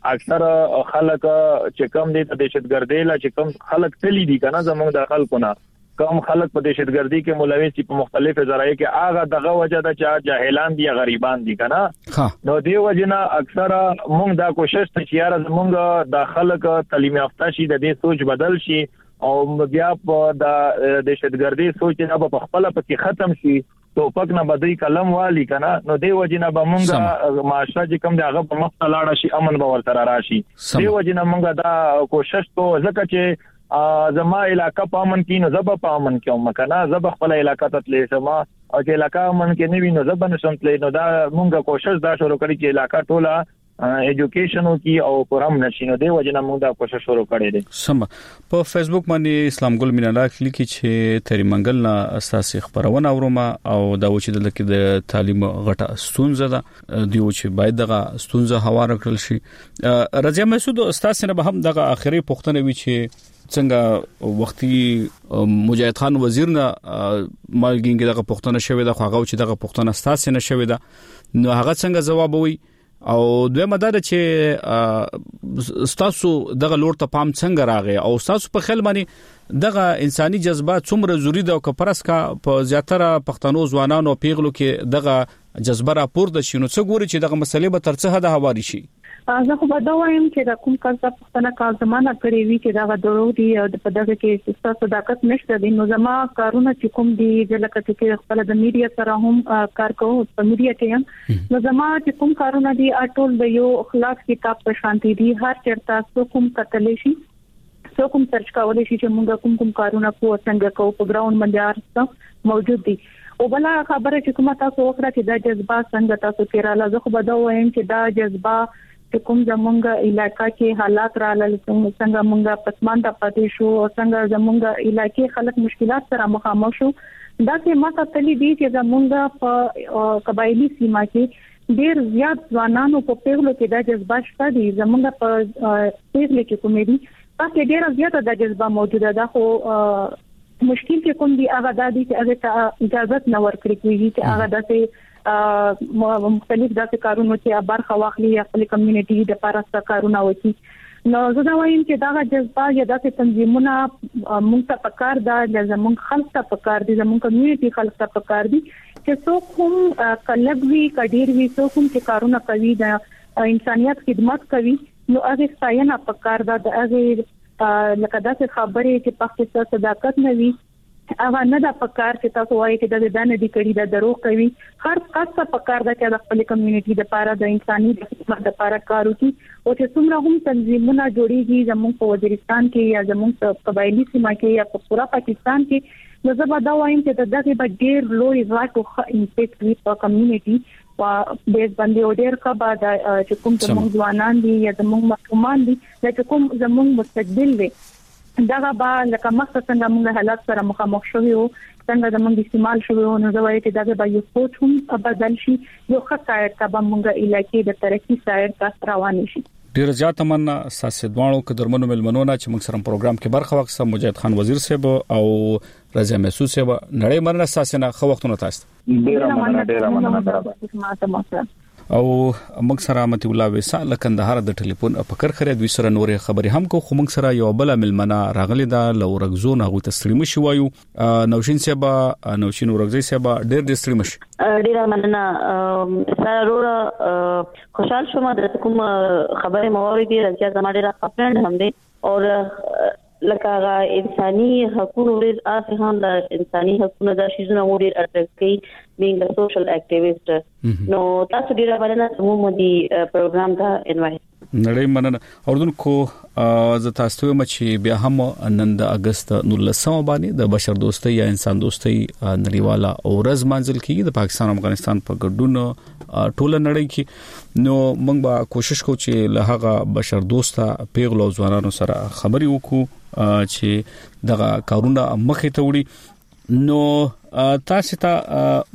اکثر خلک چې کم دي د دهشتګردۍ لا چې کم خلک تللی دي کنه زموږ د خلکونه کم خلک په دهشتګردۍ کې ملوث دي په مختلفو ذرایع کې هغه دغه وجه ده چې جاهلان دي غریبان دي کنه نو دی وجنه اکثر موږ دا کوشش ته چې یاره موږ د خلک تعلیم یافته شي د دې سوچ بدل شي او بیا په د دهشتګردۍ سوچ نه په خپل پکې ختم شي توپک نه بدوي قلم والی کنه نو دی وجنه به موږ معاشره چې کوم دغه په مخ لاړ شي امن به ورته راشي دی وجنه موږ دا کوشش کو ځکه چې زما علاقہ په امن کې نو زب په امن کې مکنه زب خپل علاقہ ته تلې سما او چې علاقہ امن کې نه وي نو زب نشم تلې نو دا مونږه کوشش دا شروع کړی چې علاقہ ټوله ایجوکیشن کی او پرم نشینو دی وجنه موږ دا کوشش شروع کړی دی سم په فیسبوک باندې اسلام ګل مینالا لیکي چې تری منګل نه اساسي خبرونه اورما او دا و چې د تعلیم غټه ستونزه ده دی و چې باید دغه ستونزه هوار کړل شي رضا مسعود استاد سره به هم دغه اخري پوښتنه وی چې څنګه وختي مجاهد خان وزیر نه مالګینګ دغه پښتنه شوی د خواغو چې دغه پښتنه ستاسو نه شوی د نو هغه څنګه جواب وي او دوی مدار چې ستاسو دغه لور ته پام څنګه راغی او ستاسو په خیال باندې دغه انساني جذبات څومره ضروری ده او کپرس کا په زیاتره پښتنو ځوانانو پیغلو کې دغه جذبه راپورته شي نو څه ګوري چې دغه مسلې به ترڅه حد هواري شي زه خو به دا وایم چې د کوم کار څخه پښتنه کار زمانہ کړی وی چې دا درو دي او په دغه کې ستاسو صداقت نشته دي نو زما کارونه چې کوم دي د لکه چې خپل د میډیا سره هم کار کوم په میډیا کې نو زما چې کوم کارونه دي ټول د یو اخلاق کتاب په شانتي دي هر چرته څو کوم کتلې شي څو کوم سرچ کولای شي چې موږ کوم کارونه کو څنګه کو په ګراوند باندې ارسته موجود دي او بل خبره چې کومه تاسو وکړه چې دا جذبه څنګه تاسو کې را لږه خو به دا وایم چې دا جذبه کوم زمونږ علاقہ کې حالات رااله څنګه مونږه پسمانده پاتې شو او څنګه زمونږ علاقې خلک مشکلات سره مخامخ شو دا چې ماته تللی دي چې زمونږ په قبایلی سیمه کې ډیر زیات ځوانانو په پیغلو کې د جذبه شته دي زمونږ په پیغلو کې کومې دي تاسو ډیر زیات د جذبه موجوده ده خو مشکل کې کوم دي هغه د دې چې هغه اجازه نه ورکړي کیږي چې هغه داسې مختلف داسې کارونه چې برخه واخلي خپل کمیونټي د پارسته کارونه وکړي نو زه دا وایم چې دا جذبه یا داسې تنظیمونه موږ ته پکار ده زموږ خلک ته پکار دي زموږ کمیونټي خلک ته پکار دي چې څوک هم کلګوي کډیر وي څوک هم چې کارونه کوي د انسانيت خدمت کوي نو هغه ستاینه پکار ده د هغه لکه داسې خبرې چې پخته صداقت نه وي هغه نه د پکار چې تاسو وایي چې د دانه دي کړي د دروغ کوي هر څه پکار ده چې د خپل کمیونټي د لپاره د انساني خدمت لپاره کار وکړي او چې څومره هم تنظیمونه جوړیږي زموږ په وزیرستان کې یا زموږ په قبایلی سیمه کې یا په پورا پاکستان کې نو زه به دا وایم چې دغه به ډیر لوی راټو امپیکټ وي په کمیونټي په بیس باندې او ډیر کا بعد چې کوم زموږ ځوانان دي یا زموږ محکومان دي چې کوم زموږ مستقبل دي دغه با لکه مخته څنګه موږ حالات سره مخامخ شوو څنګه د موږ استعمال شوو نو زه وايي چې دغه به یو سوچ هم بدل شي یو خطر ته به موږ علاقې د ترقی سایر ته روان شي ډیر زیات تمنا ساسدوانو قدرمنو ملمنونه چې موږ سره پروګرام کې برخه واخیسته مجاهد خان وزیر صاحب او رضا مسعود صاحب نړۍ مرنه ساسنه خو وختونه تاسو ډیر مننه او موږ سره متي الله وسا لکندهار د ټلیفون په کر خره دوی سره نورې خبرې هم کو خو موږ سره یو بل ملمنه راغلی دا لورغزون هغه تسلیم شي وایو نوشین صاحب نوشین ورغزي صاحب ډېر تسلیم شي ډېر مننه سره خوشحال شوم د کوم خبره موري دي چې زما ډېر خپل هم دي او لکه انساني حقوق ورته اساساً د انساني حقوقو د شیزونه ورته اټکي being a social activist نو تاسو ډیره باندې مو دي پروګرام ته انوایټ نړۍ مننه اردن کو ز تاسو ته چې بیا هم نن د اگست 19 باندې د بشر دوستۍ یا انسان دوستۍ نړیواله اورز منځل کیږي د پاکستان او افغانستان په ګډون ټوله نړۍ کې نو موږ به کوشش کوو چې له هغه بشر دوسته پیغلو ځوانانو سره خبري وکړو چې دغه کارونه مخې ته وړي نو تاسو ته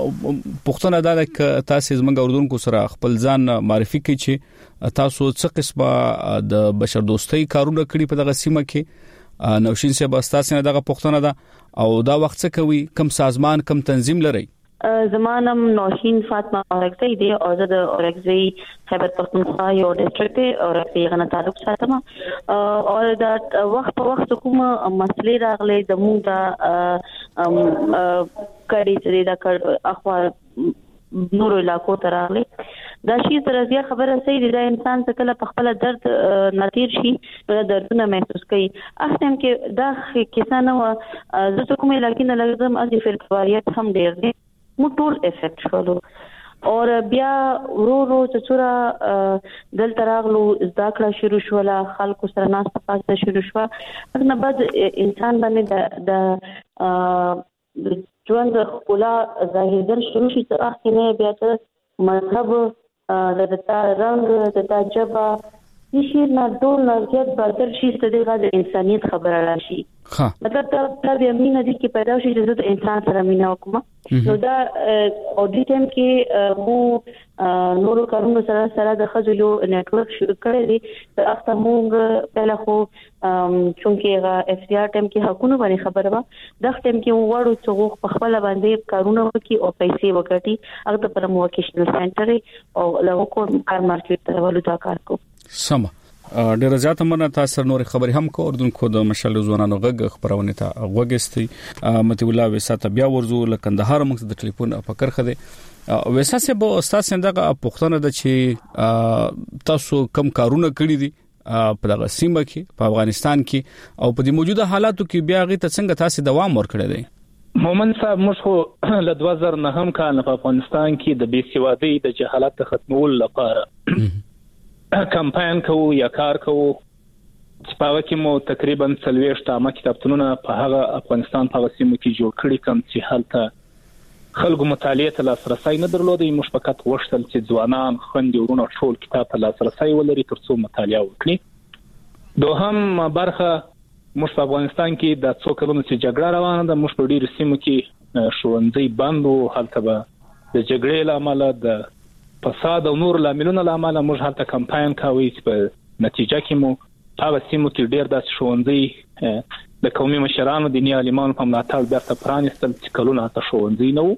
پښتنه دا د تاسو زمونږ اردوونکو سره خپل ځان معرفي کړئ چې تاسو څه قسمه د بشر دوستۍ کارونه کړی په دغه سیمه کې نوشین صاحب تاسو نه دغه پښتنه ده او دا وخت څه کوي کوم سازمان کوم تنظیم لري زمانم نوشین فاطمه اورکزی دی او زه د اورکزی خیبر پختونخوا یو ډیسټریکټ دی اورکزی غنه تعلق ساتم او دا وخت په وخت کوم مسلې راغلي د مونږ د کړي چې دا اخوا نور علاقو ته راغلي دا شی درځي خبره صحیح دی دا انسان څه کله په خپل درد نتیر شي نو دردونه محسوس کوي اخته کې دا کیسه نه و زه کومه لکه نه لازم از فلکواریت هم ډیر دی مو ټول افیکټ شولو اور بیا ورو چې څورا دل تراغلو ذکر شروع شولا خلکو سره ناس پاسه شروع شو نو بعد انسان باندې د ژوند خلا ظاهر شروع شي چې اخینه بیا ته مذهب د رنګ د جبا شي نه ډول نه زیات بدل شي ستدي غږ انسانيت خبره راشي مطلب دا بیا مینه دي کې پیدا شي چې د انسان سره مینه وکړه نو دا اودیټم کې مو نورو کارونو سره د خځو نتورک شروع کړی دی اخته مونږ پهله خو چونکه اف سی آر ټیم کې حقونه باندې خبره و د ټیم کې وړو چې په خپل باندې کارونه وکي او پیسې وکړي هغه پر موکیشنل سنټر او له کوم کار مارکیټ ته ولودا کار کو سم ډیر زیات مننه تاسو نور خبرې هم کو اردوونکو د مشال ځوانانو غږ خبرونه ته وګستي متي الله وساته بیا ورزو لکندهار موږ د ټلیفون فکر خده وساسه به استاد څنګه پښتنه د چې تاسو کم کارونه کړی دي په دغه سیمه کې په افغانستان کې او په دې موجوده حالاتو کې بیا غي څنګه تاسو دوام ورکړی دی مومن صاحب موږ له 2009 کال په افغانستان کې د بیسوادۍ د جهالت ختمول لپاره کمپاین کوو یا کار کوو چې په هغه کې مو تقریبا 40 تامه کتابتونونه په هغه افغانستان په سیمه کې جوړ کړي کوم چې هلته خلکو مطالعه ته لاسرسي نه درلودي موږ فقط غوښتل چې ځوانان خوندې ورونه ټول کتاب ته لاسرسي ولري ترڅو مطالعه وکړي دوهم برخه موږ په افغانستان کې د څو کلونو چې جګړه روانه ده موږ په ډیرو سیمو کې ښوونځي بند وو هلته به د جګړې لامل د فساد او نور لاملونه لامل موږ هلته کمپاین کوي چې په نتیجه کې مو هغه سیمو کې ډیر د ښوونځي د قومي مشرانو د دیني عالمانو په ملاتړ بیرته پرانیستل چې کلونه ته ښوونځي نه وو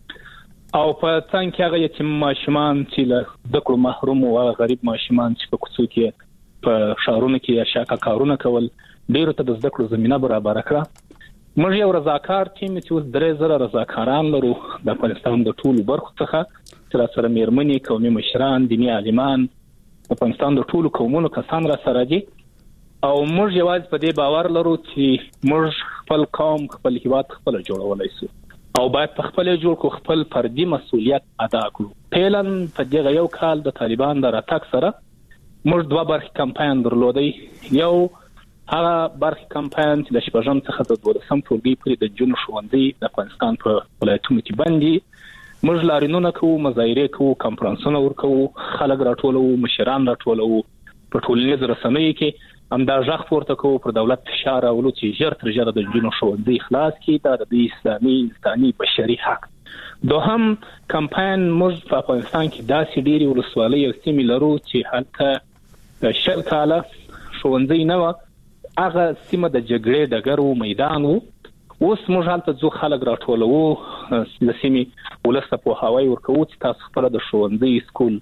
او په څنګه کې هغه یتیم ماشومان چې له دکړو محروم او غریب ماشومان چې په کوڅو کې په شهرونو کې شاکه کارونه کول ډیرو ته د زده کړو زمينه برابر کړه موږ یو رضاکار ټیم چې اوس 3000 رضاکاران لرو د افغانستان د ټولو برخو څخه چې سره میرمنې قومي مشران دیني عالمان په افغانستان د ټولو قومونو کسان را سره دي او موږ یوازې په دې باور لرو چې موږ خپل قوم خپل هیواد خپل جوړولای شو او باید په خپل جوړ کو خپل فردي مسؤلیت ادا کړو پهلن په دغه یو کال د طالبان د راتګ سره موږ دوه برخې کمپاین درلودی یو هغه برخې کمپاین چې د شپږم څخه د 12 ټولګي پورې د جون ښوونځي د افغانستان په ولایتونو کې باندې موږ لارینونه کوو مظاهره کوو کانفرنسونه ورکوو خلک راټولو مشران راټولو په ټولنیز رسنیو کې همدا ځخ پورته کوو پر دولت فشار او چې ژر تر ژره د جون ښوونځي خلاص کړي دا د اسلامي انساني بشري حق دوهم کمپاین موږ په افغانستان کې داسې ډېری ولسوالۍ او سیمې لرو چې هلته شل کاله ښوونځي نه و هغه سیمه د جګړې ډګر و میدان و اوس موږ هلته ځو خلک راټولو د سیمې ولسته په هواي ورکوو چې تاسو خپل د ښوونځي سکول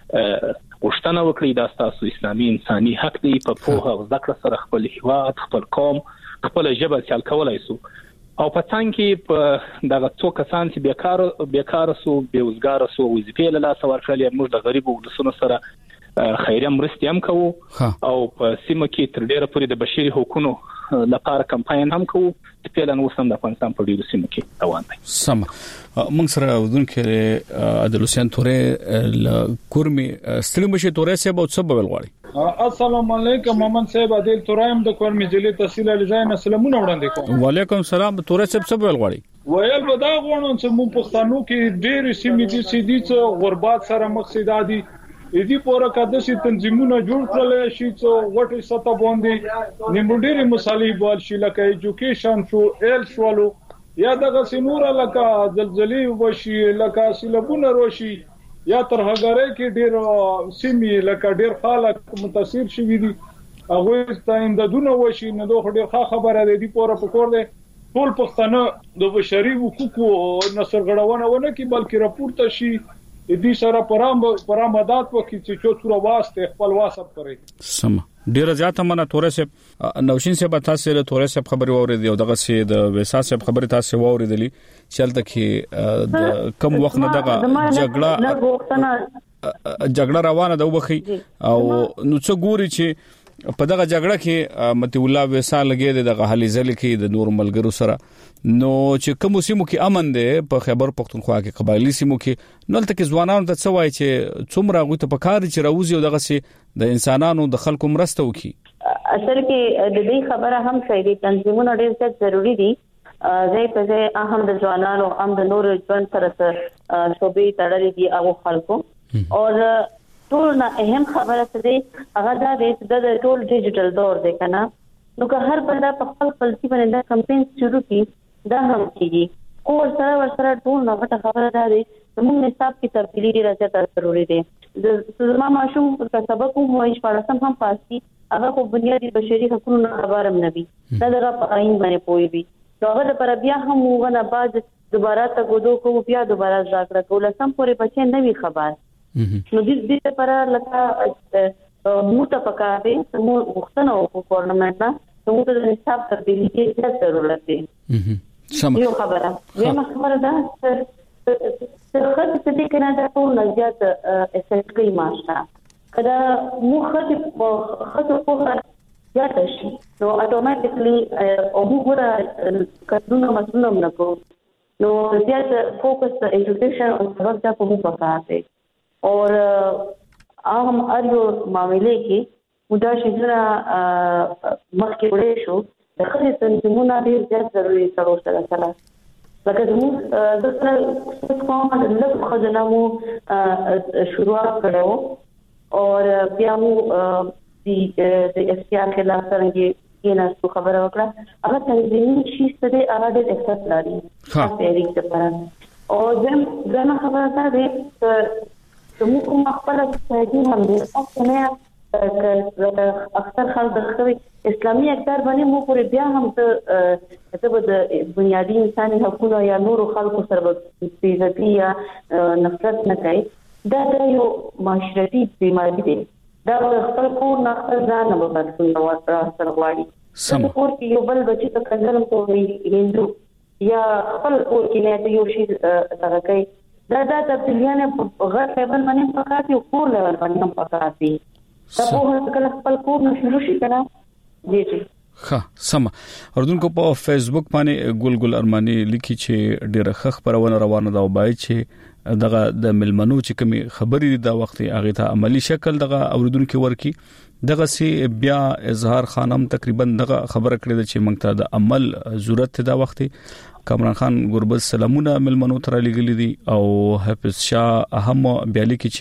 غوښتنه وکړئ دا تاسو اسلامي انساني حق دی په پوهه او ذکر سره خپل هیواد خپل قوم خپل ژبه چل کولای شو او په څنګه کې په دغه څو کسان چې بیکار سو بیوزګار سو وظیفې له لاس ورکړل موږ د غریبو ولسونو سره خیریه مرستې هم کوو او په سیمه کې تر ډیره پورې د بشري حقوقو لپاره کمپاین هم کوو چې پهلن وسم د افغانستان په ډیرو سیمو کې روان دی سم موږ سره ودونکو عدالوسیان تورې کورمي ستلمشي تورې سه به څه بول غواړي السلام علیکم محمد صاحب عادل تورایم د کورمي ضلع تحصیل الزاین سلامونه وړاندې کوم وعلیکم السلام تورې څه بول غواړي ویل به دا غوڼو چې مونږ پښتنو کې ډېر سیمې دي چې د غربت سره مقصد دي دې پوره کدسي تنظیمونه جوړ کړل شي چې وټي ستا باندې نیمډيري مصالح بول شي لکه ایجوکیشن شو ایل شوالو یا دغه سیموره لکه زلزلې وشي لکه سیلابونه روشي یا ترهګرۍ کې ډېر سیمې لکه ډېر خلک متاثر شوي دي هغه ستاین د دونه وشي نه دوه ډېر ښه خبره ده دي پوره پکور ده ټول پښتانه د بشري حقوقو نسرغړونه ونه کی بلکې راپورته شي دې سره پرامدات وکړي چې چوتره واسطه خپل واسب کړي. سم ډیر زیاته منه تورې سه نوشین سه به تاسو له تورې سه خبري واورې دی او دغه سه د وسا سه خبري تاسو واورېدلی چلته کې د کم وخت نه دغه جګړه روانه ده وبخي او نو څه ګوري چې په دغه جګړه کې متي الله وسا لګي دغه حل ځل کې د نور ملګرو سره نو چې کوم سیمو کې امن ده په خیبر پختونخوا کې قبایلی سیمو کې نو تل کې ځوانانو ته څه وایي چې څومره غوته په کار چې راوځي او دغه سي د انسانانو د خلکو مرسته وکي. اصل کې د دې خبره هم صحیح دي تنظیمونه ډېر ضروری دي زه په ځای اهم د ځوانانو هم د نور ژوند سره شوبې تړلې دي هغه خلکو او ټول نه اهم خبره څه دي هغه دا د ټول ډیجیټل دور دی کنه نو که هر بنده په خپل پلسي باندې دا کمپاین شروع کړي دا هم کیږي او ورسره ټول نه غټه خبره ده موږ حساب کې تبدیلی راځي ضروري دي د زما ماشوم په سبق مو شپږم هم پاسي هغه په بنیادی بشري حقوقو خبره هم نبي دا دغه په عین باندې پوي وي نو هغه پر بیا هم وغه بعد دوباره تا غوډو کو بیا دوباره ځاګړه کول سم پورې بچي نه وی خبر نو دې لپاره لکه موته پکاره مو وختنه او ګورنمنت نو موږ د حساب تبدیلی کې ضرورت دی. یو خبره ده خاطر دې کنه دا ټول نزيات اساسي ماشا کدا مو خاطر په یاد شي نو اتوماتیکلی او موږ کډونه مسلمان نه کو نو زیات فوکس په ایجوکیشن او سبق ته په پکاره اور عام اړو معاملې کې مدا شجره مخکې وړې شو د خپل تنظیمونه ډېر زیات ضروري سره لکه موږ د څه کومه د لږ خزانه مو شروع کړو او بیا مو د اختیار خلاف څنګه کې نه خبره وکړه هغه تنظیمي شي ستې هغه د احساس لري تحریک لپاره او زم خبره ده ته موږ خپل ځای هم دي او نه اکثر خلک د اسلامي اقدار باندې مو پورې بیا هم ته د بنیادی انساني حقوقو یا نور خلکو سره بیزتی یا نفرت نه کوي دا یو معاشرتي بیماری دی دا خپل کور نه خپل ځان نه بدلون سره غواړي سم کور کې یو بل بچی ته کنګلم کوي هندو یا خپل کور کې نه یو شي سره کوي دا تبدیلیانه غیر لیول باندې پکاتي او کور لیول باندې پکاتي دا په کله خپل کور نه شروع شي کنه دي ها سم اردوونکو په فیسبوک باندې ګل ارمانی لیکي چې ډیره خخ پرونه روانه دا وبای چې دغه د ملمنو چې کومي خبرې دا وخت هغه ته عملی شکل دغه اوردونکو ورکی دغه سي بیا اظهار خانم تقریبا دغه خبره کړې چې موږ ته د عمل ضرورت دا وخت کامران خان ګوربز سلامونه ملمنو تر لګلې دي او حافظ شاه اهم بیالي کې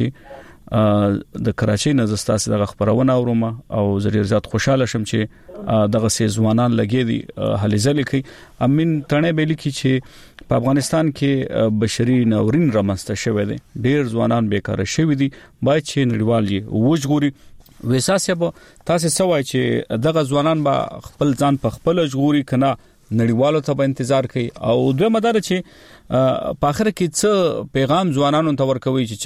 چې د کراچۍ نه زستاسي دغه خبرونه اورم او زړه زیات خوشاله شم چې دغه سي ځوانان لګي دي حلزل کوي امین تنه بیلی کې چې په افغانستان کې بشري ناورین رامنځته شوی دی ډیر ځوانان بیکاره شوی دي باید چې نړیوال یې وژغوري وساسه تاسو سوای چې دغه ځوانان به خپل ځان په خپل ژغوري کنه نړیوالو ته به انتظار کوي او دوه مدار چې په اخر کې څه پیغام ځوانانو ته ورکوي چې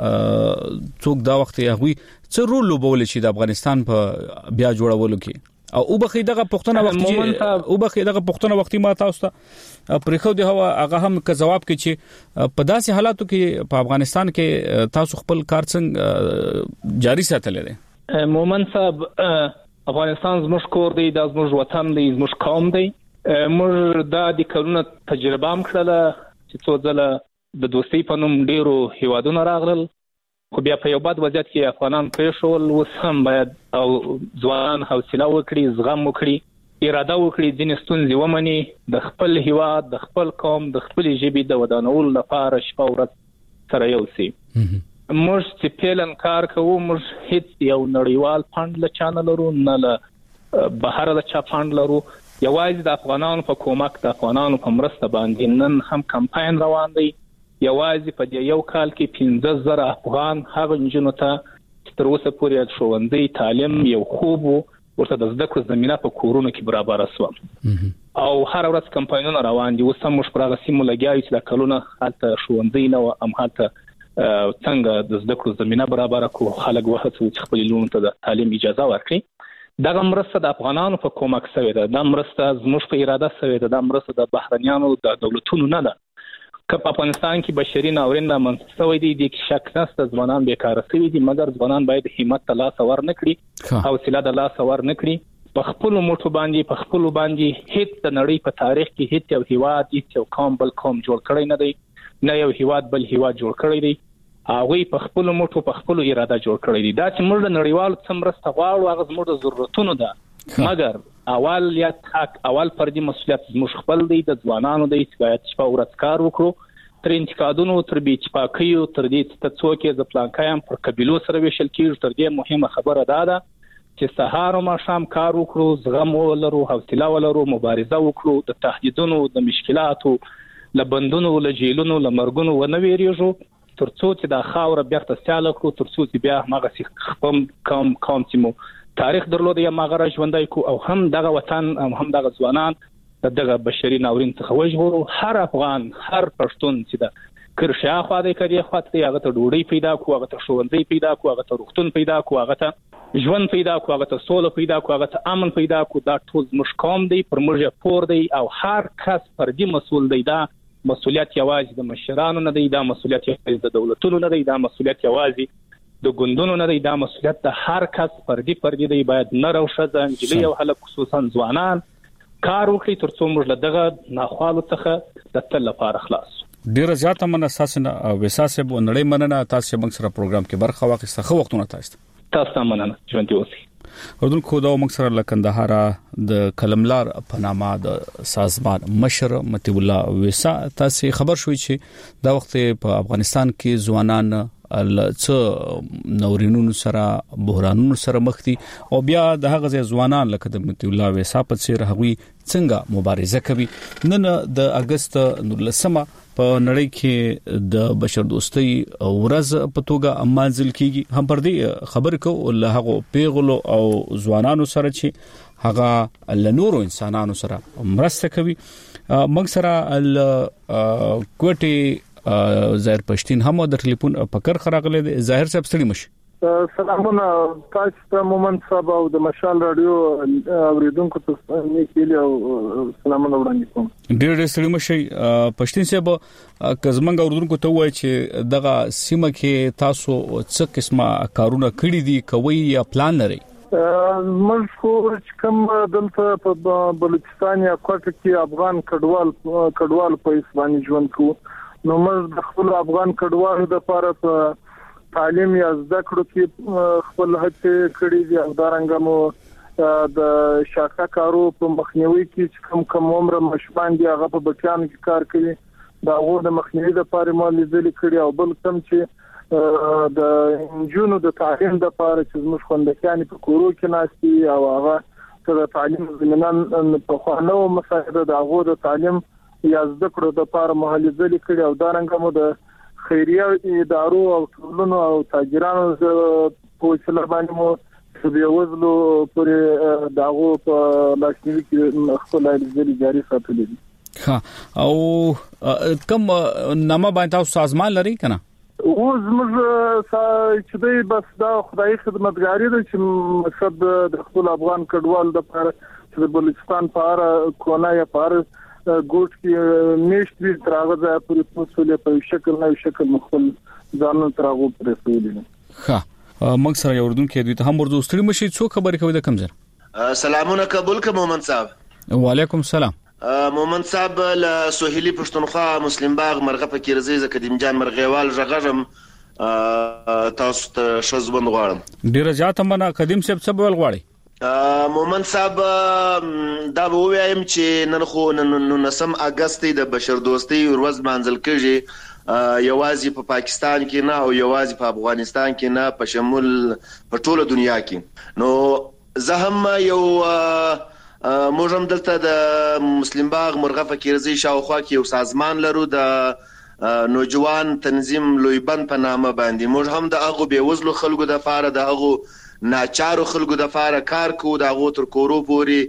چا څوک دا وخت هغوی څه رول لوبول شي د افغانستان په بیا جوړولو کې او وبخې دغه پښتنه وخت او وبخې دغه پښتنه وختي ما تاسو ته پرخو دی هغه هم که جواب کې چې په داسې حالاتو کې په افغانستان کې تاسو خپل کار څنګه جاری ساتل دي. مومن صاحب افغانستان زموږ کور دی د زموږ وطن دی زموږ قوم دی موږ د کلونو تجربه هم کړله چې څو ځله د دوستۍ په نوم ډیرو هیوادونو راغلل خو بیا په یو بد وضعیت کې افغانان پېښول اوس هم باید او ځوانان حوصله وکړي زغم وکړي اراده وکړي ځینې ستونزې ومني د خپل هیواد د خپل قوم د خپل ژبې د ودانولو لپاره شپه ورځ سره یو سي موږ چې پیلن کار کوو موږ هیڅ یو نړیوال فند له چانل لرو نه له بهر له چا فند لرو یوازې د افغانانو په کومک د افغانانو په مرسته باندې نن هم کمپاین روان دی یوازې په یو کال کې 15,000 افغان هغه جنونو ته تر اوسه پورې ښوونځي تعلیم یو خوب ورته د زده کړو زمينه په کورونو کې برابر شوه او هر ورځ کمپاینونه روان دي. اوس هم موږ پر هغه سیمو لګیاو چې د کلونه هلته ښوونځي نه و، هم هلته څنګه د زده کړو زمينه برابر کړو، خلک وهڅوي چې خپل لورونو ته د تعلیم اجازه ورکړي. دغه مرسته د افغانانو په کومک شوې ده، دا مرسته زموږ په اراده شوې ده، دا مرسته د بهرنیانو د دولتونو نه ده. که په افغانستان کې بشري ناورین رامنځته شوی دی، د شک نشته ځوانان بیکاره شوي دي، مګر ځوانان باید همت ته لاس ور نه کړي، حوصله د لاس ور نه کړي. په خپل موټو باندې په خپل باندې هیڅ د نړۍ په تاریخ کې هیڅ یو هیواد هیڅ یو قوم بل قوم جوړ کړی نه دی، نه یو هیواد بل هیواد جوړ کړی دی. هغه په خپل موټو په خپل اراده جوړ کړی دی. دا چې موږ د نړیوالو څمرسته غواړو هغه زموږ د ضرورتونو ده، مګر اول فردي مسؤلیت زموږ خپل دی، د ځوانانو دی چې باید شپه ورځ کار وکړو، تر انتقادونو تر بیچپاکیو تر دې چې څوک ز پلانکایم پر قبيلو سره وشل کیږي. تر دې مهمه خبره ده چې سهار او ماښام کار وکړو، زغم ولرو، حوصله ولرو، مبارزه وکړو، د تهدیدونو د مشکلاتو لبندونو لجیلونو لمرګونو ونه ویریږو، ترڅو چې د خاور بیرته سیاله کړو، ترڅو چې بیا هغه خپل قوم چې مو تاریخ درلود یا ماغه ژوندای کو، او هم دغه وطن هم دغه ځوانان دغه بشري ناورین څخه وژغورو. هر افغان هر پښتون چې د کرشا خو د کړي خاطر هغه ته ډوډۍ پیدا کو، هغه ته ښوونځي پیدا کو، هغه ته روغتون پیدا کو، هغه ته ژوند پیدا کو، هغه ته سوله پیدا کو، هغه ته امن پیدا کو. دا ټول موږ قوم دی، پر موږ پور دی، او هر کس فردي مسؤل دی. دا مسؤلیت یوازې د مشرانو نه دی، دا مسؤلیت یوازې د دولتونو نه دی، دا مسؤلیت یوازې د ګوندونو نه دی، دا مسؤلیت د هر کس فردي دی. باید نر او ښځه، نجلۍ او هلک، خصوصا ځوانان کار وکړي ترڅو موږ له دغه ناخوالو څخه د تل لپاره خلاص. ډیره زیاته مننه تاسو نه وساسه بو نړۍ مننه تاسو موږ سره پروګرام کې برخه واخیسته. خو وختونه تاسو مننه ژوند اوسئ. اردن خو دا موږ سره لکندهار د کلملار په نامه د سازمان مشر متي الله وسا تاسو خبر شوي چې دا وخت په افغانستان کې ځوانان څه نورینونو سره بحرانونو سره مخ دي، او بیا د هغه ځوانان لکه د متي الله وسا په څیر هغوی څنګه مبارزه کوي. نن د اگست 19 په نړۍ کې د بشر دوستۍ ورځ په توګه منځل کیږي. هم پر دې خبر کو له هغه پیغلو او ځوانانو سره چې هغه له نورو انسانانو سره مرسته کوي. موږ سره کوټي ظاهر پښتين هم د ټلیفون په کار خراغله دي. ظاهر صاحب ستړي مش سلامونه تاسو ته مومن صاحب او د مشال رادیو اوریدونکو ته نیکیلی او سلامونه وړاندې کوم. ډېر ستړي مشي پښتين صاحب کزمنګ اوریدونکو ته وایي چې دغه سیمه کې تاسو څه قسمه کارونه کړی دي، کوي یا پلان لري؟ موږ خو کوم دلته په بلوچستان یا کوټه کې افغان کډوال په اسباني ژوند کوو، نو موږ د خپل افغان کډوالو لپاره په تعلیم یا زده کړو کې خپل هڅې کړې دي، او دا رنګه مو د شاکا کارو په مخنیوي کې کوم عمر مشبان دي هغه په بچیانو کې کار کوي، دا غو د مخنیوي لپاره مو لیدل کړی، او بل کوم چې د جنونو د تعلیم لپاره چې موږ خوندکان په کورو کې ناشتي او هغه د تعلیم زمينان په خوانو مساعده د هغه د تعلیم یا زده کړو د لپاره مهاجرت کړي، او دا رنګه مو د خیریه ادارو او ټولنو او تاجرانو په وسیله باندې مو د وزلو پر داغو په لاشنوي کې خپل اړیکې جاري ساتلې دي. ها او کوم نامه باندې تاسو سازمان لري کنه؟ او زموږ چې دی بس دا خدای خدمتګاری ده چې مقصد د خپل افغان کډوال د لپاره چې د بلوچستان په اړه کونه یا په ګوټ کې میشتري تراغه ځای پورې مسولې په شکل نه شکل مخل ځانو تراغو پرې سولې. ها موږ سره یو اردن کې دوی ته هم ورته ستړي مشي څو خبرې کوي د کمزر. سلامونه قبول ک مومن صاحب. وعلیکم السلام. مومن صاحب له سهیلی پښتونخوا مسلم باغ مرغه پکې رزي ز قدیم جان مرغیوال ژغړم تاسو ته شزبند غواړم. ډیر زیات مننه قدیم صاحب څه بول غواړي؟ مومن صاحب دا به وایم چې نن خو 9 اگست د بشر دوستۍ ورځ منځل کېږي، یوازې په پاکستان کې نه او یوازې په افغانستان کې نه، په شمول په ټوله دنیا کې. نو زه هم یو موږ هم دلته د مسلم باغ مرغه فکرزي شاوخوا کې یو سازمان لرو، د نوجوان تنظیم لویبند په نامه باندې. موږ هم د هغو بېوزلو خلکو د لپاره، د هغو ناچارو خلکو د لپاره کار کوو، د هغو تر کورو پورې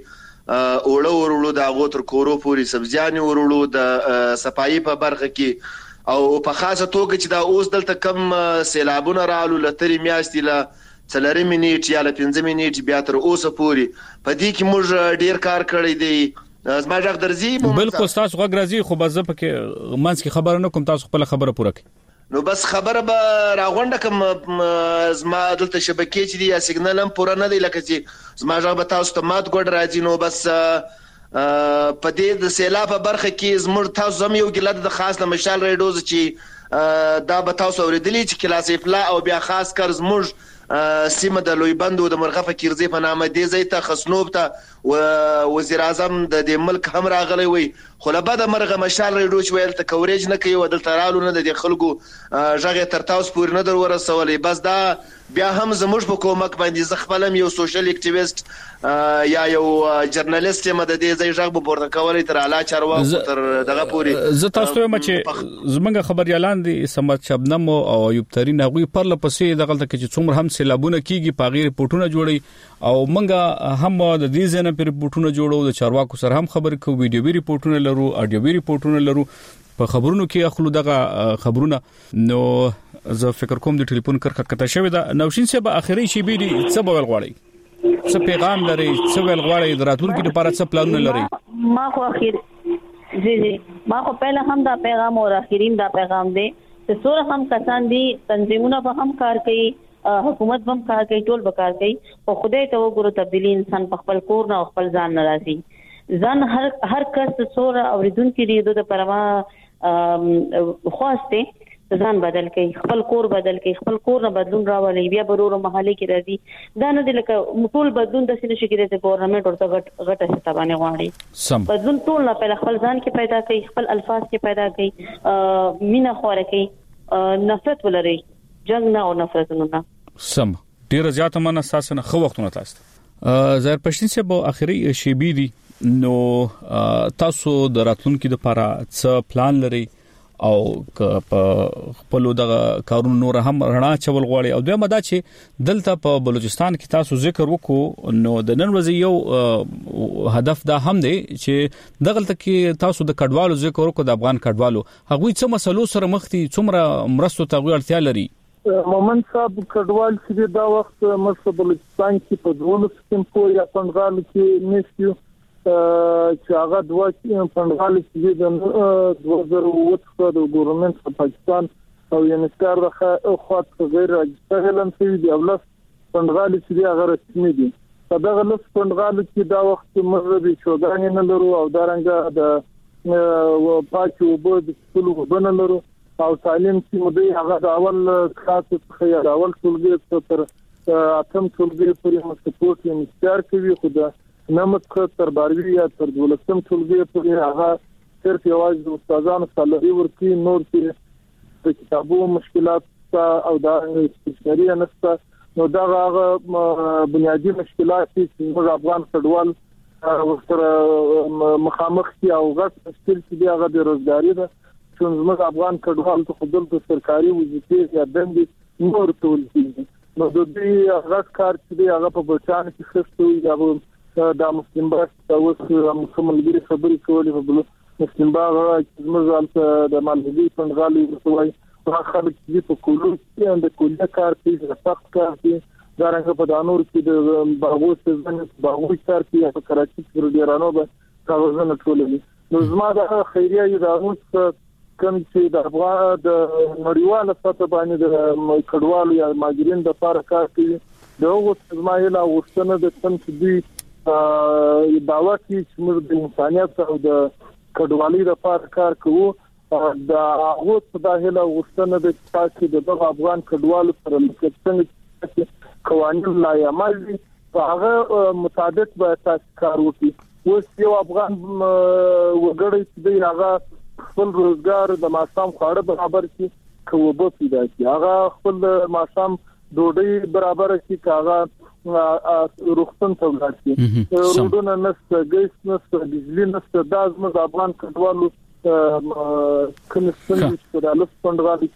اوړه ورولو د هغه تر کورو پوری سبزیانې ورولو د صفایي په برخه کې او په خاصه توګه چې دا اوس دلته کم سیلابونه رالو لتري میاشتې له 3 منټ یا له 5 منټ بیا تر اوسه پوری په دې کې موږ ډیر کار کړی دی زما ځخ درځي بالکل تاسو غږ راځي خو بس په منځ کې خبره نه کوم تاسو خپل خبره پوره کړئ نو بس خبره به راغونډه کوم زما دلته شبکې چې دی یا سیګنال هم پوره نه دی لکه چې زما ځخ به تاسو ته مات ګډ راځي نو بس په دې د سیلاب په برخه کې زموږ تاسو زم یو ګلد د خاص له مشال ریډوز چې دا به تاسو اوریدلی چې کلاس افلا او بیا خاص کر زموږ سیمه د لوی بندو د مرغه فکرزي په نامه دی زی ته خصنوب ته وزیر اعظم د ملک هم راغلی وي خو له بعد مرغه مشال ریډو چې ویل ته کوریج نه کوي ودلته رالو نه د خلکو ژغه تر تاسو پور نه در ورسولې بس دا بیا هم زموږ په کومک باندې ز خپلم یو سوشل اکټیویست یا یو جرنالیست یم د دې ځای ژغ به پورته کولای تر اعلی چارواکو تر دغه پوری زه تاسو ته چې زمونږ خبر اعلان دي سمات شبنم او ایوب ترين هغه پر لپسې دغه ته چې څومره هم سیلابونه کیږي پاغي ریپورتونه جوړي او منګه هم د دې ځنه پر ریپورتونه جوړو د چارواکو سره هم خبر کو ویډیو وی ریپورتونه لرو اډیو وی ریپورتونه لرو په خبرونو کې اخلو دغه خبرونه نو زه فکر کوم د ټلیفون کرخه کته شوی دا نوشین صاحب اخري شی بیري څه بول غواړي څه پیغام لري څه ویل غواړي دراتونکو لپاره څه پلانونه لري ما خو اخر جی ما خو پہله هم دا پیغام او اخرین دا پیغام دی چې څوره هم کسان دي تنظیمونه په هم کار کوي حکومت هم کار کوي ټول به کار کوي او خدای ته وګورو تبدیلی انسان په خپل کور نه خپل ځان ناراضي ځان هر کس څوره اوریدونکو دی د پرما خواسته ځان بدل کړي خپل کور بدل کړي خپل کور نه بدلون راولي بیا برورو محلي کې راځي دا نه د لکه ټول بدلون د سینې شي کې د ګورنمنت ورته غټه ستابانه غواړي بدلون ټول نه په خپل ځان کې پیدا کړي خپل الفاظ کې پیدا کړي مینا خوره کړي نفرت ولري جنگ نه او نفرت نه سم ډیر زیاته مننه تاسو نه خو وختونه تاسو زهر پښتین صاحب اخري شی بي نو تاسو د راتلونکو لپاره څه پلان لري او خپل دغه کارونه نور هم رڼا چول غواړي او دوی مدا چې دلته په بلوچستان کې تاسو ذکر وکړو نو د نن ورځې یو هدف دا هم دی چې دغه کې تاسو د کډوالو ذکر وکړو د افغان کډوالو هغه څه مسلو سره مخ دي څومره مرستو ته اړتیا لري مومن صاحب کډوال چې دا وخت مرسته بلوچستان کې په دولو سیستم پورې یا پنځغال کې نشي چې هغه دوه پنځغال چې د 2008 د ګورنمنت په پاکستان او یونیسکار د خاطر غیر راځي هم چې دی اولس پنځغال چې هغه رسمي دي په دغه لس پنځغال کې دا وخت مذهبي شوګان نه لرو او دارنګه د پاکو وبد ټول وبنه لرو او تعلیم چې مودي هغه د اول کلاس څخه یا اول ټولګي تر اتم ټولګي پورې مسپورت یونیسکار کوي خو نمت تر باروی یا تر دولتم ټولګي پورې هغه صرف یوازې د استادانو سالري ورکي نور چې د کتابو مشکلات او دا استشاري نشته نو دا هغه بنیادی مشکلات چې موږ افغان کډوال ورسره مخامخ دي او غټ مشکل چې هغه د روزګاری ده چې موږ افغان کډوال ته خپل د سرکاري وظیفې یا دندې نور ټول دي نو د دې غټ کار چې هغه په بچان کې خستوي یا دا مسلم باغ اوس کوملګری خبرې کولې په بل مسلم باغ چې موږ د مالګي پنځغالي وسوي هغه خلک چې په کولو کې د کولیا کار کوي سخت کار کوي دا رنګ په دانور کې د باغو سیزن باغو کار کوي په کراچي کې ډیرانو به کاغذونه ټولوي نو زما د خیریه ادارو کوم چې د افغان د نړیواله سطح باندې د کډوالو یا ماجرین د لپاره کار کوي دغه زمایله وښتنه د تم چې دی دعوا کوي چې موږ د انسانيت او د کډوالۍ لپاره کار کوو دا هغه څه وښتنه د چې د افغان کډوالو سره څنګه قوانين لا عمل دي هغه مطابق به تاسو کار وکړي اوس یو افغان وګړی چې هغه خپل روزګار د ماشام خواړه برابر کړي کوو به پیدا کړي هغه خپل ماشام ډوډۍ برابر کړي هغه روغتون ته ورسي روډونه نشته ګیس نشته بجلی نشته د افغان کډوالو کوم څه چې د لس پندغالي کې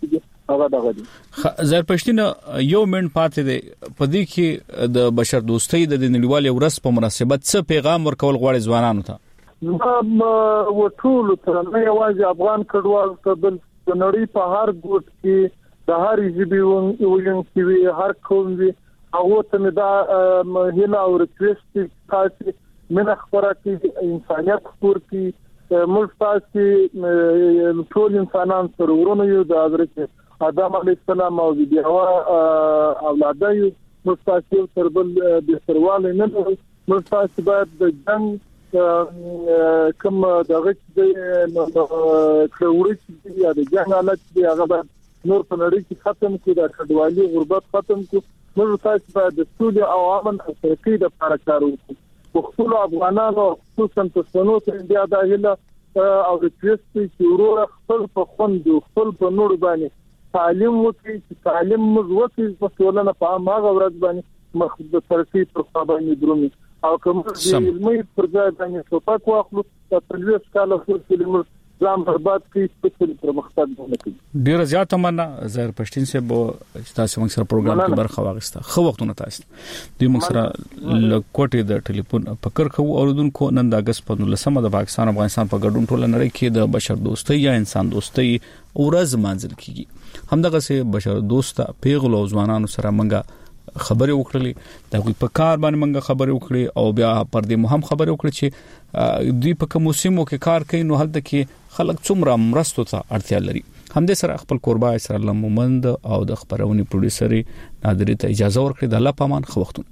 هغه دغه دي. زرپښتین یو منټ پاتې دی په دې کې د بشر دوستۍ د نړیوال ورځ په مناسبت څه پیغام ورکول غواړي ځوانانو ته؟ و ټول تر نه یوازې افغان کډوال ته بل د نړۍ په هر ګوټ کې د هر ژبې ویونکي هر قوم وي هغه ته دا هیله او ریکوست تاسو من خبره کې انسانيت خور کې موږ تاسو ټول انسانان سره ورونه یو د حضرت آدم علیه السلام او د اولاد یو موږ تاسو سره بل د سرواله نه موږ تاسو باید د جنگ کوم دغه د کړوړې یا د جنگ حالت دی هغه نور په نړۍ کې ختم کړي د کډوالي غربت ختم کړي موږ تاسو باید د سولې او امن او ترقۍ لپاره کار وکړو خپل افغانانو خصوصا پښتنو ته بیا د هیله او ریکوست چې ورور خپل په خوند خپل په نور باندې تعلیم وکړي چې تعلیم موږ وکړي په ټولنه په هغه ورځ باندې مخ د ترقۍ پر باندې درومي او کوم چې علمي پرځای باندې ټوپک واخلو د پرلیس کاله فلسفي ځان برباد کړي په پرمختګ باندې ډیر زیات مننه زهر پښتين صاحب چې تاسو موږ سره پروګرام کې برخه واغسته خو وختونه تاسو دوی موږ سره لکوټي د ټلیفون پکړ خو اوردونکو نن د اگست په 19 د پاکستان افغانستان په ګډون ټول نړۍ کې د بشر دوستۍ یا انسان دوستۍ ورځ مانځل کیږي همدغه سه بشر دوسته پیغلو ځوانانو سره منګه خبرې وکړلې دا په کار باندې منګه خبرې وکړې او بیا پر دې مهم خبرې وکړې چې دوی په کوم موسمو کې کار کوي نو هلته کې خلک څومره مرستو ته اړتیا لري همدې سره خپل قربا اسرائیل مومند او د خبرونې پروډوسري نادری ته اجازه ورکړه د الله پامان خو وختونه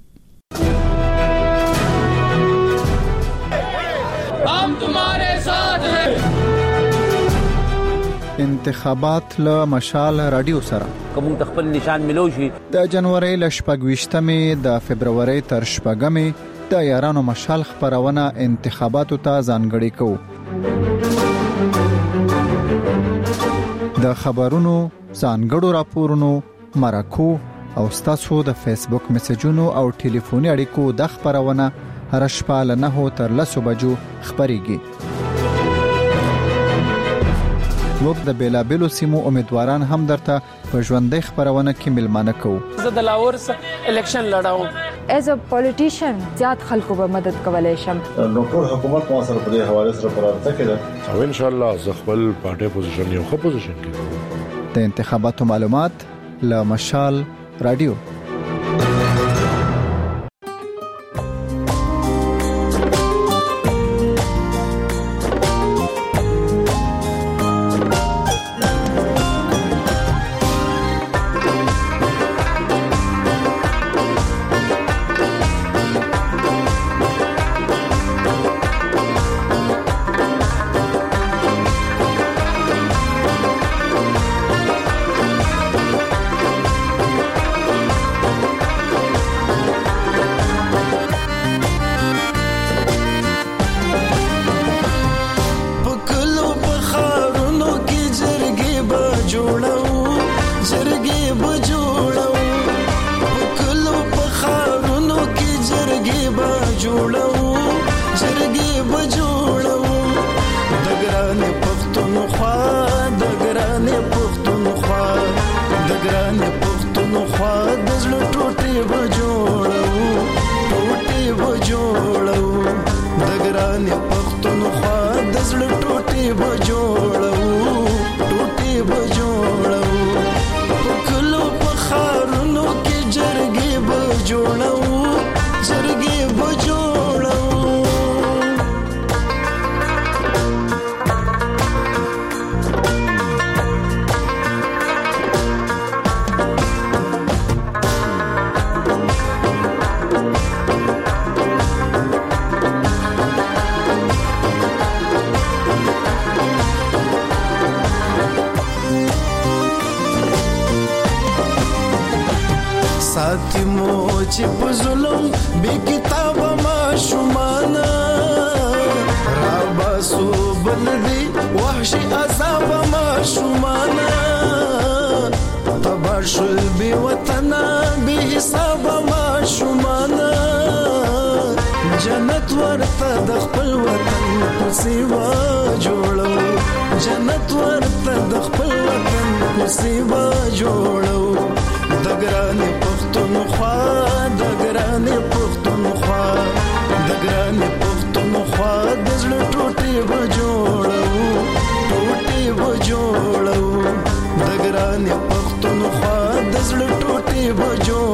हम तुम्हारे साथ हैं انتخابات له مشال رادیو سره کوم تخپل نشان ملوشي د جنوري ل 28مې د فبرवरी تر 8مې د یارانو مشال خبرونه انتخاباتو ته ځانګړي کو د خبرونو ځانګړو راپورونو مرکو او تاسو د فیسبوک میسجونو او ټلیفوني اړیکو د خبرونه هر شپه له 9 تر 10 بجو خبريږي وګ د بیلابلو سیمو امیدواران هم درته په ژوندۍ خبرونه کې ملمانه کوو زه د لاور الیکشن لړاوم ایز ا پولیټیشن زیات خلکو به مدد کولای شم نو ټول حکومت مو سره په دې حواله سره پرارته کړه او ان شاء الله زه خپل پارټي پوزیشن یو خو پوزیشن کې د انتخاباتو معلومات له مشال رادیو چې په ظلم به کتاب ما شومانا را باسو بلدي وحشي عذاب ما شومانا تباشل به وطن به حساب ما شومانا جنت ورته د خپل وطن په سیوا جوړو جنت ورته د خپل وطن کوسي با جوړو د ګرانې پښتونخوا د ګرانې پښتونخوا د ګرانې پښتونخوا د زړه ټوټې به جوړو ټوټې به جوړو د ګرانې پښتونخوا د زړه ټوټې به جوړو